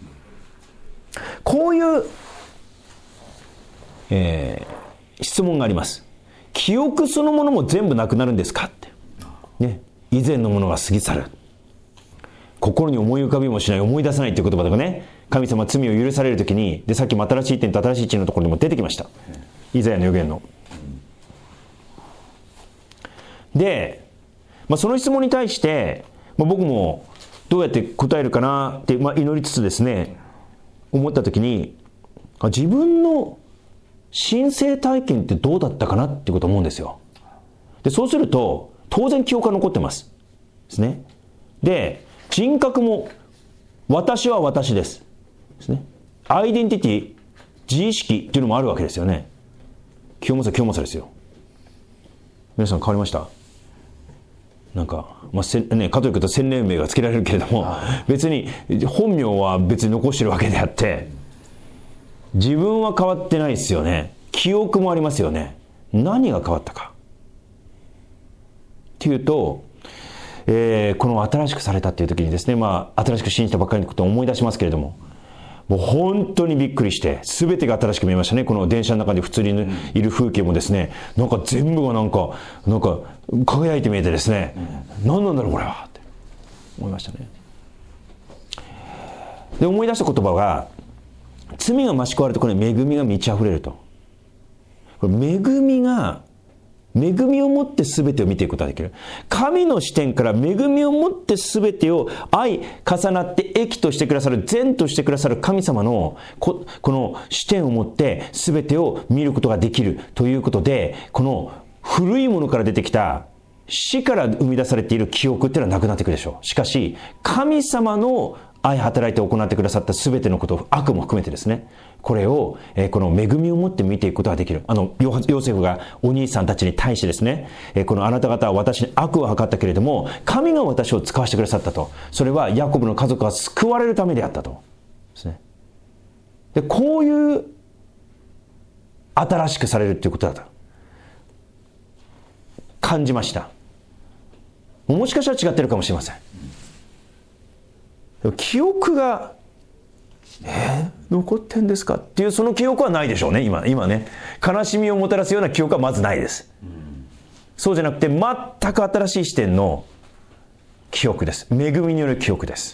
こういう、質問があります。記憶そのものも全部なくなるんですかってね。以前のものが過ぎ去る。心に思い浮かびもしない、思い出さないという言葉とかね、神様は罪を許されるときに、で、さっきも新しい点と新しい地のところにも出てきました。イザヤの預言の。で、その質問に対して、僕もどうやって答えるかなって、祈りつつですね、思ったときに、自分の神聖体験ってどうだったかなっていうことを思うんですよ。で、そうすると当然記憶が残ってますですね。で、人格も私は私ですですね。アイデンティティ、自意識っていうのもあるわけですよね。清正ですよ。皆さん変わりました？なんか、カトリックと洗礼名が付けられるけれども、別に本名は別に残してるわけであって、自分は変わってないですよね。記憶もありますよね。何が変わったかっていうと、この新しくされたっていう時にですね、新しく信じたばっかりのことを思い出しますけれども、もう本当にびっくりして、全てが新しく見えましたね。この電車の中で普通にいる風景もですね、なんか全部がなんか輝いて見えてですね、何なんだろうこれはって思いましたね。で、思い出した言葉が、罪が増し加わるところに恵みが満ち溢れると。これ恵みをもって全てを見ていくことができる。神の視点から恵みをもって全てを重なって益としてくださる、善としてくださる神様のこの視点を持って全てを見ることができるということで、この古いものから出てきた死から生み出されている記憶っていうのはなくなっていくでしょう。しかし神様の働いて行ってくださった全てのこと、悪も含めてですね、これを、この恵みを持って見ていくことができる。ヨセフがお兄さんたちに対してですね、このあなた方は私に悪を図ったけれども、神が私を使わせてくださったと。それはヤコブの家族が救われるためであったと。ですね。で、こういう新しくされるっていうことだと感じました。もしかしたら違ってるかもしれません。記憶が残ってんですかっていう、その記憶はないでしょうね。今ね、悲しみをもたらすような記憶はまずないです。そうじゃなくて、全く新しい視点の記憶です。恵みによる記憶です。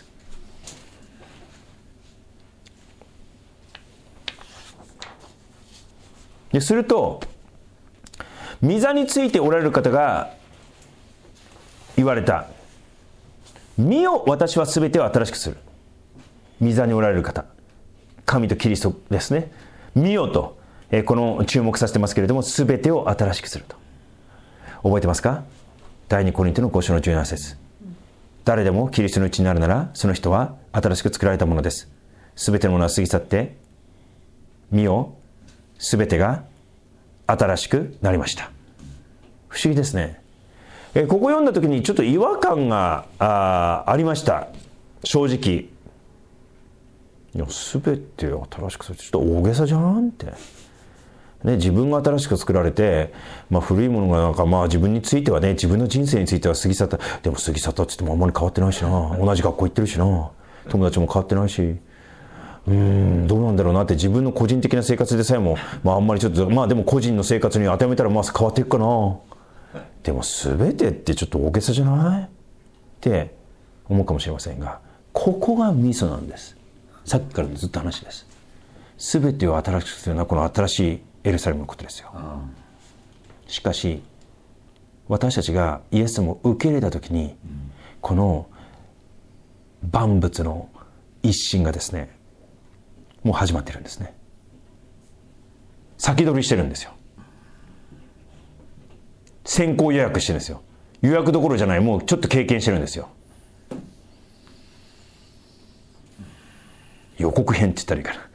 ですると、御座についておられる方が言われた。見よ、私は全てを新しくする。御座におられる方、神とキリストですね。見よと、この注目させてますけれども、全てを新しくすると。覚えてますか？第2コリントの5章の17節。誰でもキリストのうちになるなら、その人は新しく作られたものです。全てのものは過ぎ去って、見よ、全てが新しくなりました。不思議ですね。ここ読んだ時にちょっと違和感が ありました。正直。いや、全てを新しくするってちょっと大げさじゃんって。ね、自分が新しく作られて、古いものがなんか自分についてはね、自分の人生については過ぎ去った。でも過ぎ去ったって言ってもあんまり変わってないしな。同じ学校行ってるしな。友達も変わってないし。どうなんだろうなって、自分の個人的な生活でさえも、あんまりちょっと、でも個人の生活に当てはめたら変わっていくかな。でも全てってちょっと大げさじゃないって思うかもしれませんが、ここがミソなんです。さっきからずっと話です。全てを新しくするのはこの新しいエルサレムのことですよ。しかし私たちがイエス様を受け入れたときに、この万物の一新がですね、もう始まってるんですね。先取りしてるんですよ。先行予約してるんですよ。予約どころじゃない、もうちょっと経験してるんですよ。予告編って言ったらいいかな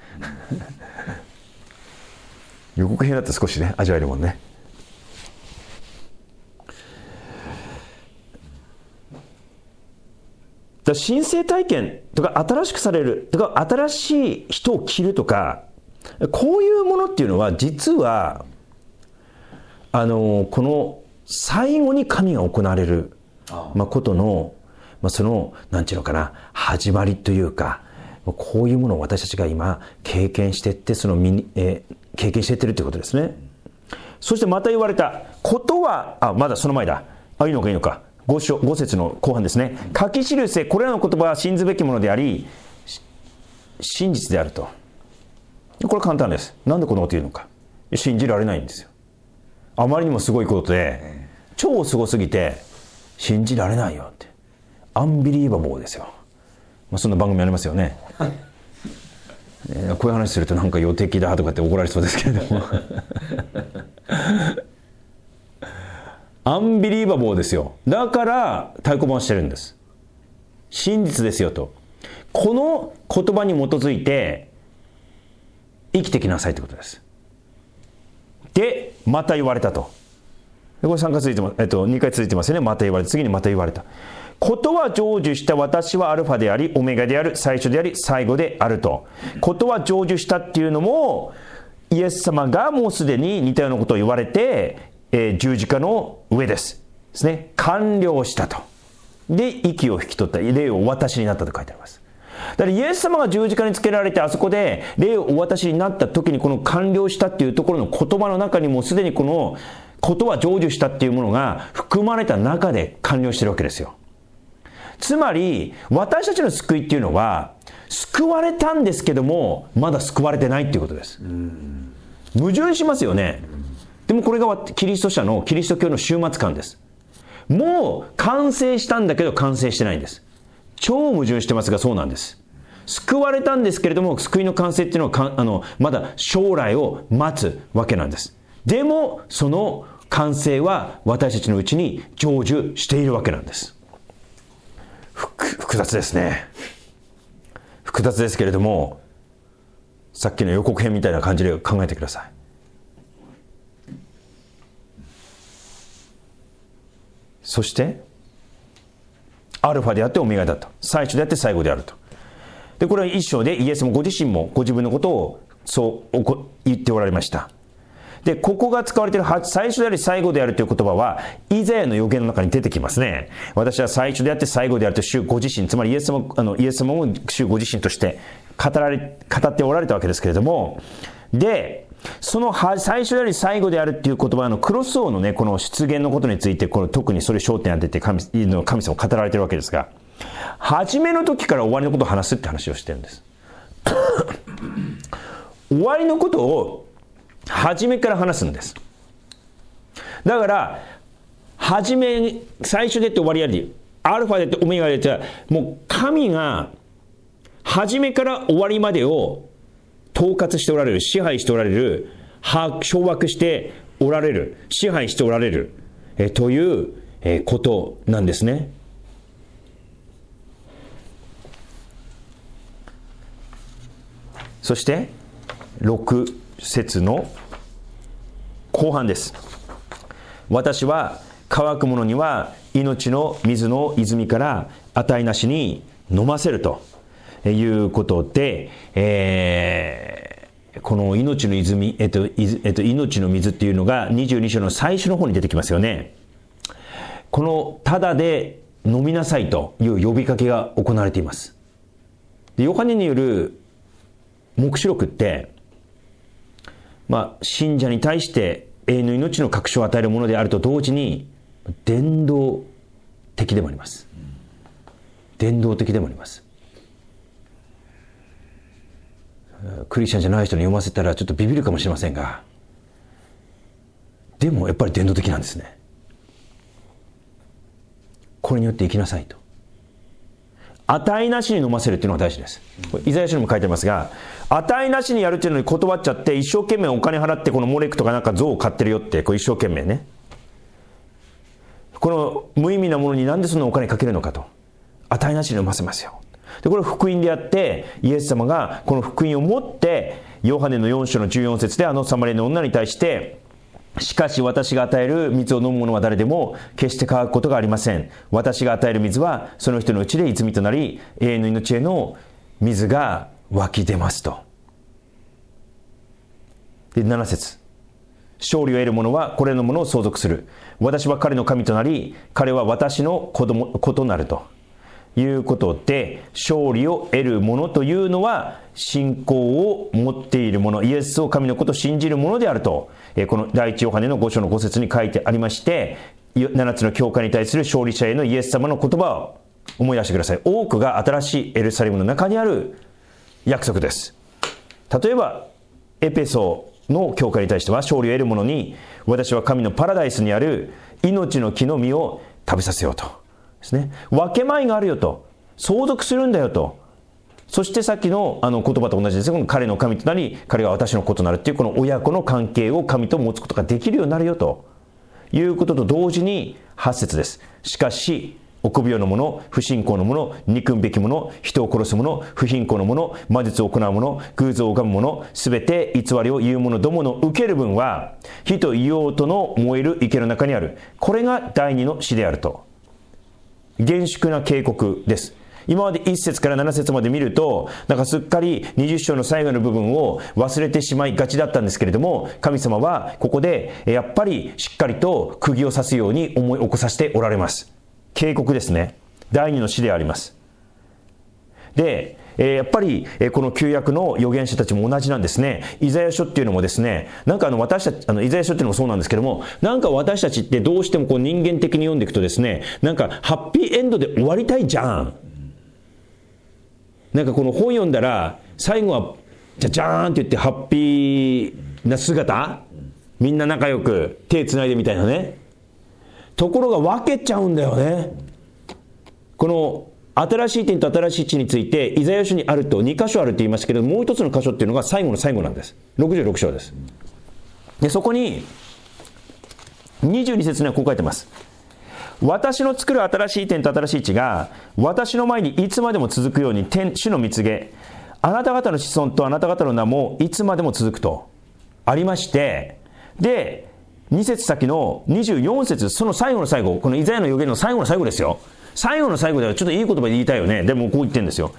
予告編だと少しね、味わえるもんね。神聖体験とか新しくされるとか新しい人を着るとか、こういうものっていうのは実はこの最後に神が行われることの、そのなんていうのかな、始まりというか、こういうものを私たちが今経験していって、経験していってるということですね。そしてまた言われたことは、まだその前だ。いいのか。5節の後半ですね。書き記せ、これらの言葉は信ずべきものであり、真実であると。これ簡単です。なんでこのこと言うのか。信じられないんですよ。あまりにもすごいことで、超すごすぎて信じられないよって。アンビリーバボーですよ。そんな番組ありますよね。 こういう話するとなんか予定だとかって怒られそうですけれどもアンビリーバボーですよ。だから太鼓判してるんです。真実ですよと。この言葉に基づいて生きてきなさいということです。でまた言われたと。これ3回続いてます、2回続いてますよね。また言われた、次にまた言われた。ことは成就した私はアルファでありオメガである、最初であり最後であると。ことは成就したっていうのもイエス様がもうすでに似たようなことを言われて、十字架の上ですね、完了したと。で息を引き取った霊をお渡しになったと書いてあります。だからイエス様が十字架につけられてあそこで霊をお渡しになった時に、この完了したっていうところの言葉の中にもすでにこのことは成就したっていうものが含まれた中で完了してるわけですよ。つまり私たちの救いっていうのは救われたんですけどもまだ救われてないっていうことです。矛盾しますよね。でもこれがキリスト者のキリスト教の終末観です。もう完成したんだけど完成してないんです。超矛盾してますがそうなんです。救われたんですけれども救いの完成っていうのはまだ将来を待つわけなんです。でもその完成は私たちのうちに成就しているわけなんです。複雑ですね。複雑ですけれども、さっきの予告編みたいな感じで考えてください。そしてアルファであってオメガであった、最初であって最後であると。でこれは一章でイエスもご自身もご自分のことをそう言っておられました。でここが使われている最初であり最後であるという言葉はイザヤの予言の中に出てきますね。私は最初であって最後であると主ご自身、つまりイエス様も主ご自身として語っておられたわけですけれども、でその最初であり最後であるっていう言葉のクロス王のねこの出現のことについて特にそれ焦点当てて神様を語られているわけですが、初めの時から終わりのことを話すって話をしてるんです終わりのことを初めから話すんです。だから最初でって終わりやりアルファでってオメガでってもう神が初めから終わりまでを統括しておられる、支配しておられる、掌握しておられる、支配しておられる、という、ことなんですね。そして6節の後半です。私は乾く者には命の水の泉から値なしに飲ませるということで、この命の泉、命の水っていうのが22章の最初の方に出てきますよね。このただで飲みなさいという呼びかけが行われています。でヨハネによる黙示録って、信者に対して永遠の命の確証を与えるものであると同時に伝道的でもあります。伝道的でもあります。クリスチャンじゃない人に読ませたらちょっとビビるかもしれませんが、でもやっぱり伝道的なんですね。これによって生きなさいと。値なしに飲ませるっていうのが大事です。イザヤ書にも書いてますが、値なしにやるっていうのに断っちゃって一生懸命お金払ってこのモレクとかなんか像を買ってるよってこう一生懸命ね、この無意味なものになんでそんなお金かけるのかと。値なしに飲ませますよ。でこれは福音であって、イエス様がこの福音を持ってヨハネの4章の14節でサマリアの女に対して、しかし私が与える水を飲む者は誰でも決して乾くことがありません。私が与える水はその人のうちで泉となり、永遠の命への水が湧き出ますと。で7節、勝利を得る者はこれのものを相続する。私は彼の神となり、彼は私の子となるということで、勝利を得る者というのは信仰を持っている者、イエスを神のことを信じる者であると、この第一ヨハネの5章の5節に書いてありまして、7つの教会に対する勝利者へのイエス様の言葉を思い出してください。多くが新しいエルサレムの中にある約束です。例えばエペソの教会に対しては、勝利を得る者に私は神のパラダイスにある命の木の実を食べさせようとですね。分け前があるよと、相続するんだよとそしてさっきの言葉と同じですね。この彼の神となり、彼が私の子となるっていうこの親子の関係を神と持つことができるようになるよということと同時に8節です。しかし、臆病の者、不信仰の者、憎むべき者、人を殺す者、不貧困の者、魔術を行う者、偶像を拝む者、すべて偽りを言う者どもの受ける分は、火と硫黄との燃える池の中にある。これが第二の死であると。厳粛な警告です。今まで1節から7節まで見ると、なんかすっかり20章の最後の部分を忘れてしまいがちだったんですけれども、神様はここでやっぱりしっかりと釘を刺すように思い起こさせておられます。警告ですね。第二の死であります。で、やっぱりこの旧約の預言者たちも同じなんですね。イザヤ書っていうのもですね、なんか私たち、イザヤ書っていうのもそうなんですけども、なんか私たちってどうしてもこう人間的に読んでいくとですね、なんかハッピーエンドで終わりたいじゃん。なんかこの本読んだら最後はじゃじゃーんって言ってハッピーな姿、みんな仲良く手つないでみたいなね。ところが分けちゃうんだよね。この新しい天と新しい地についてイザヤ書にあると2箇所あるって言いましたけど、もう一つの箇所っていうのが最後の最後なんです。66章です。でそこに22節にはこう書いてます。私の作る新しい天と新しい地が私の前にいつまでも続くように主の蜜げ、あなた方の子孫とあなた方の名もいつまでも続くとありまして、で2節先の24節、その最後の最後、このイザヤの預言の最後の最後ですよ。最後の最後ではちょっといい言葉で言いたいよね。でもこう言ってるんですよ。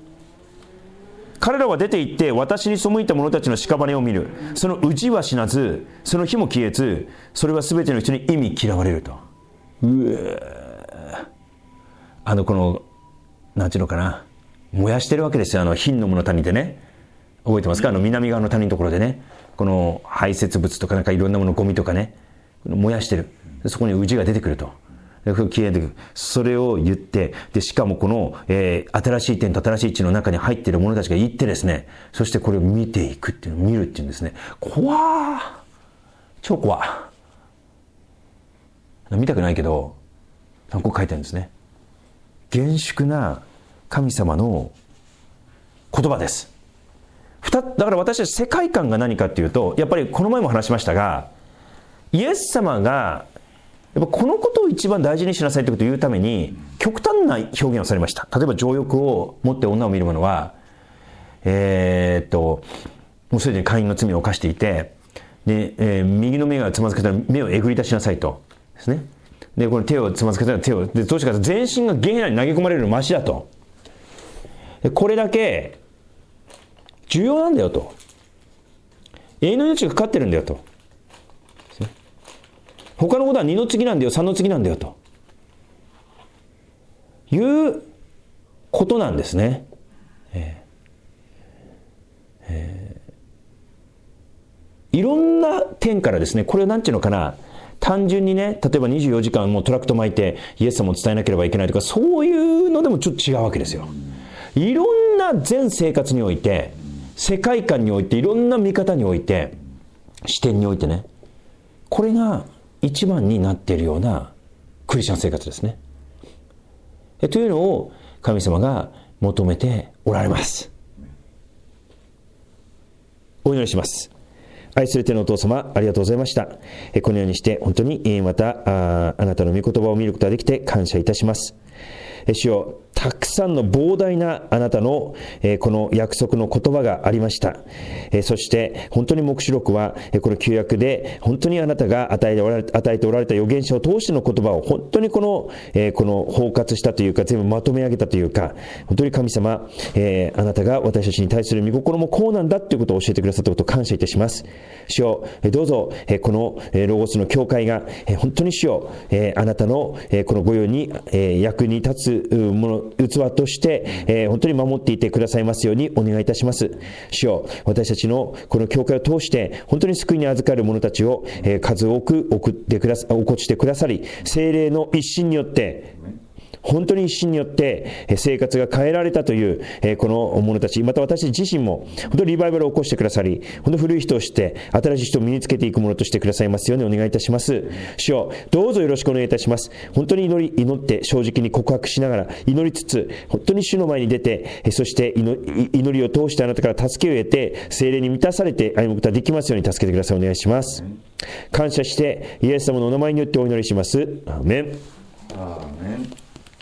彼らは出て行って私に背いた者たちの屍を見る。そのうちは死なず、その火も消えず、それは全ての人に忌み嫌われると。このなんていうのかな、燃やしてるわけですよ。ヒンノムの谷でね、覚えてますか？南側の谷のところでね、この排泄物とかなんかいろんなもの、ゴミとかね、燃やしてる。そこにうちが出てくると。消えてくる。それを言って、でしかもこの、新しい天と新しい地の中に入っている者たちが言ってですね、そしてこれを見ていくっていうのを見るっていうんですね。怖ー、超怖ー。見たくないけど、こう書いてあるんですね。厳粛な神様の言葉です。だから私たち世界観が何かっていうと、やっぱりこの前も話しましたが、イエス様がやっぱこのことを一番大事にしなさいということを言うために極端な表現をされました。例えば情欲を持って女を見る者はもうすでに姦淫の罪を犯していて、で、右の目がつまずけたら目をえぐり出しなさいとですね。でこれ手をつまずけたら手をで、どうしてかと全身がゲヘナに投げ込まれるのマシだと。でこれだけ重要なんだよと。永遠の命がかかってるんだよと。他のことは2の次なんだよ、3の次なんだよということなんですね。いろんな点からですね、これをなんていうのかな、単純にね、例えば24時間もうトラクト巻いてイエス様を伝えなければいけないとか、そういうのでもちょっと違うわけですよ。いろんな全生活において、世界観において、いろんな見方において、視点においてね、これが一番になっているようなクリスチャン生活ですね。というのを神様が求めておられます。お祈りします。愛する天のお父様、ありがとうございました。このようにして本当にまたあなたの御言葉を見ることができて感謝いたします。主よ、たくさんの膨大なあなたのこの約束の言葉がありました。そして本当に黙示録はこの旧約で本当にあなたが与えておられた預言者を通しての言葉を本当にこの包括したというか、全部まとめ上げたというか、本当に神様、あなたが私たちに対する御心もこうなんだということを教えてくださったことを感謝いたします。主よ、どうぞこのロゴスの教会が本当に主よ、あなたのこの御用に役に立つもの、器として、本当に守っていてくださいますようにお願いいたします。主よ、私たちのこの教会を通して本当に救いに預かる者たちを、数多く起こしてくださり、聖霊の一心によって本当に一心によって生活が変えられたというこの者たち、また私自身も本当にリバイバルを起こしてくださり、本当古い人をして新しい人を身につけていくものとしてくださいますようにお願いいたします。主よ、どうぞよろしくお願いいたします。本当に祈って正直に告白しながら、祈りつつ本当に主の前に出て、そして祈りを通してあなたから助けを得て聖霊に満たされて歩むことができますように助けてください。お願いします。感謝してイエス様のお名前によってお祈りします。アーメン。 アーメン。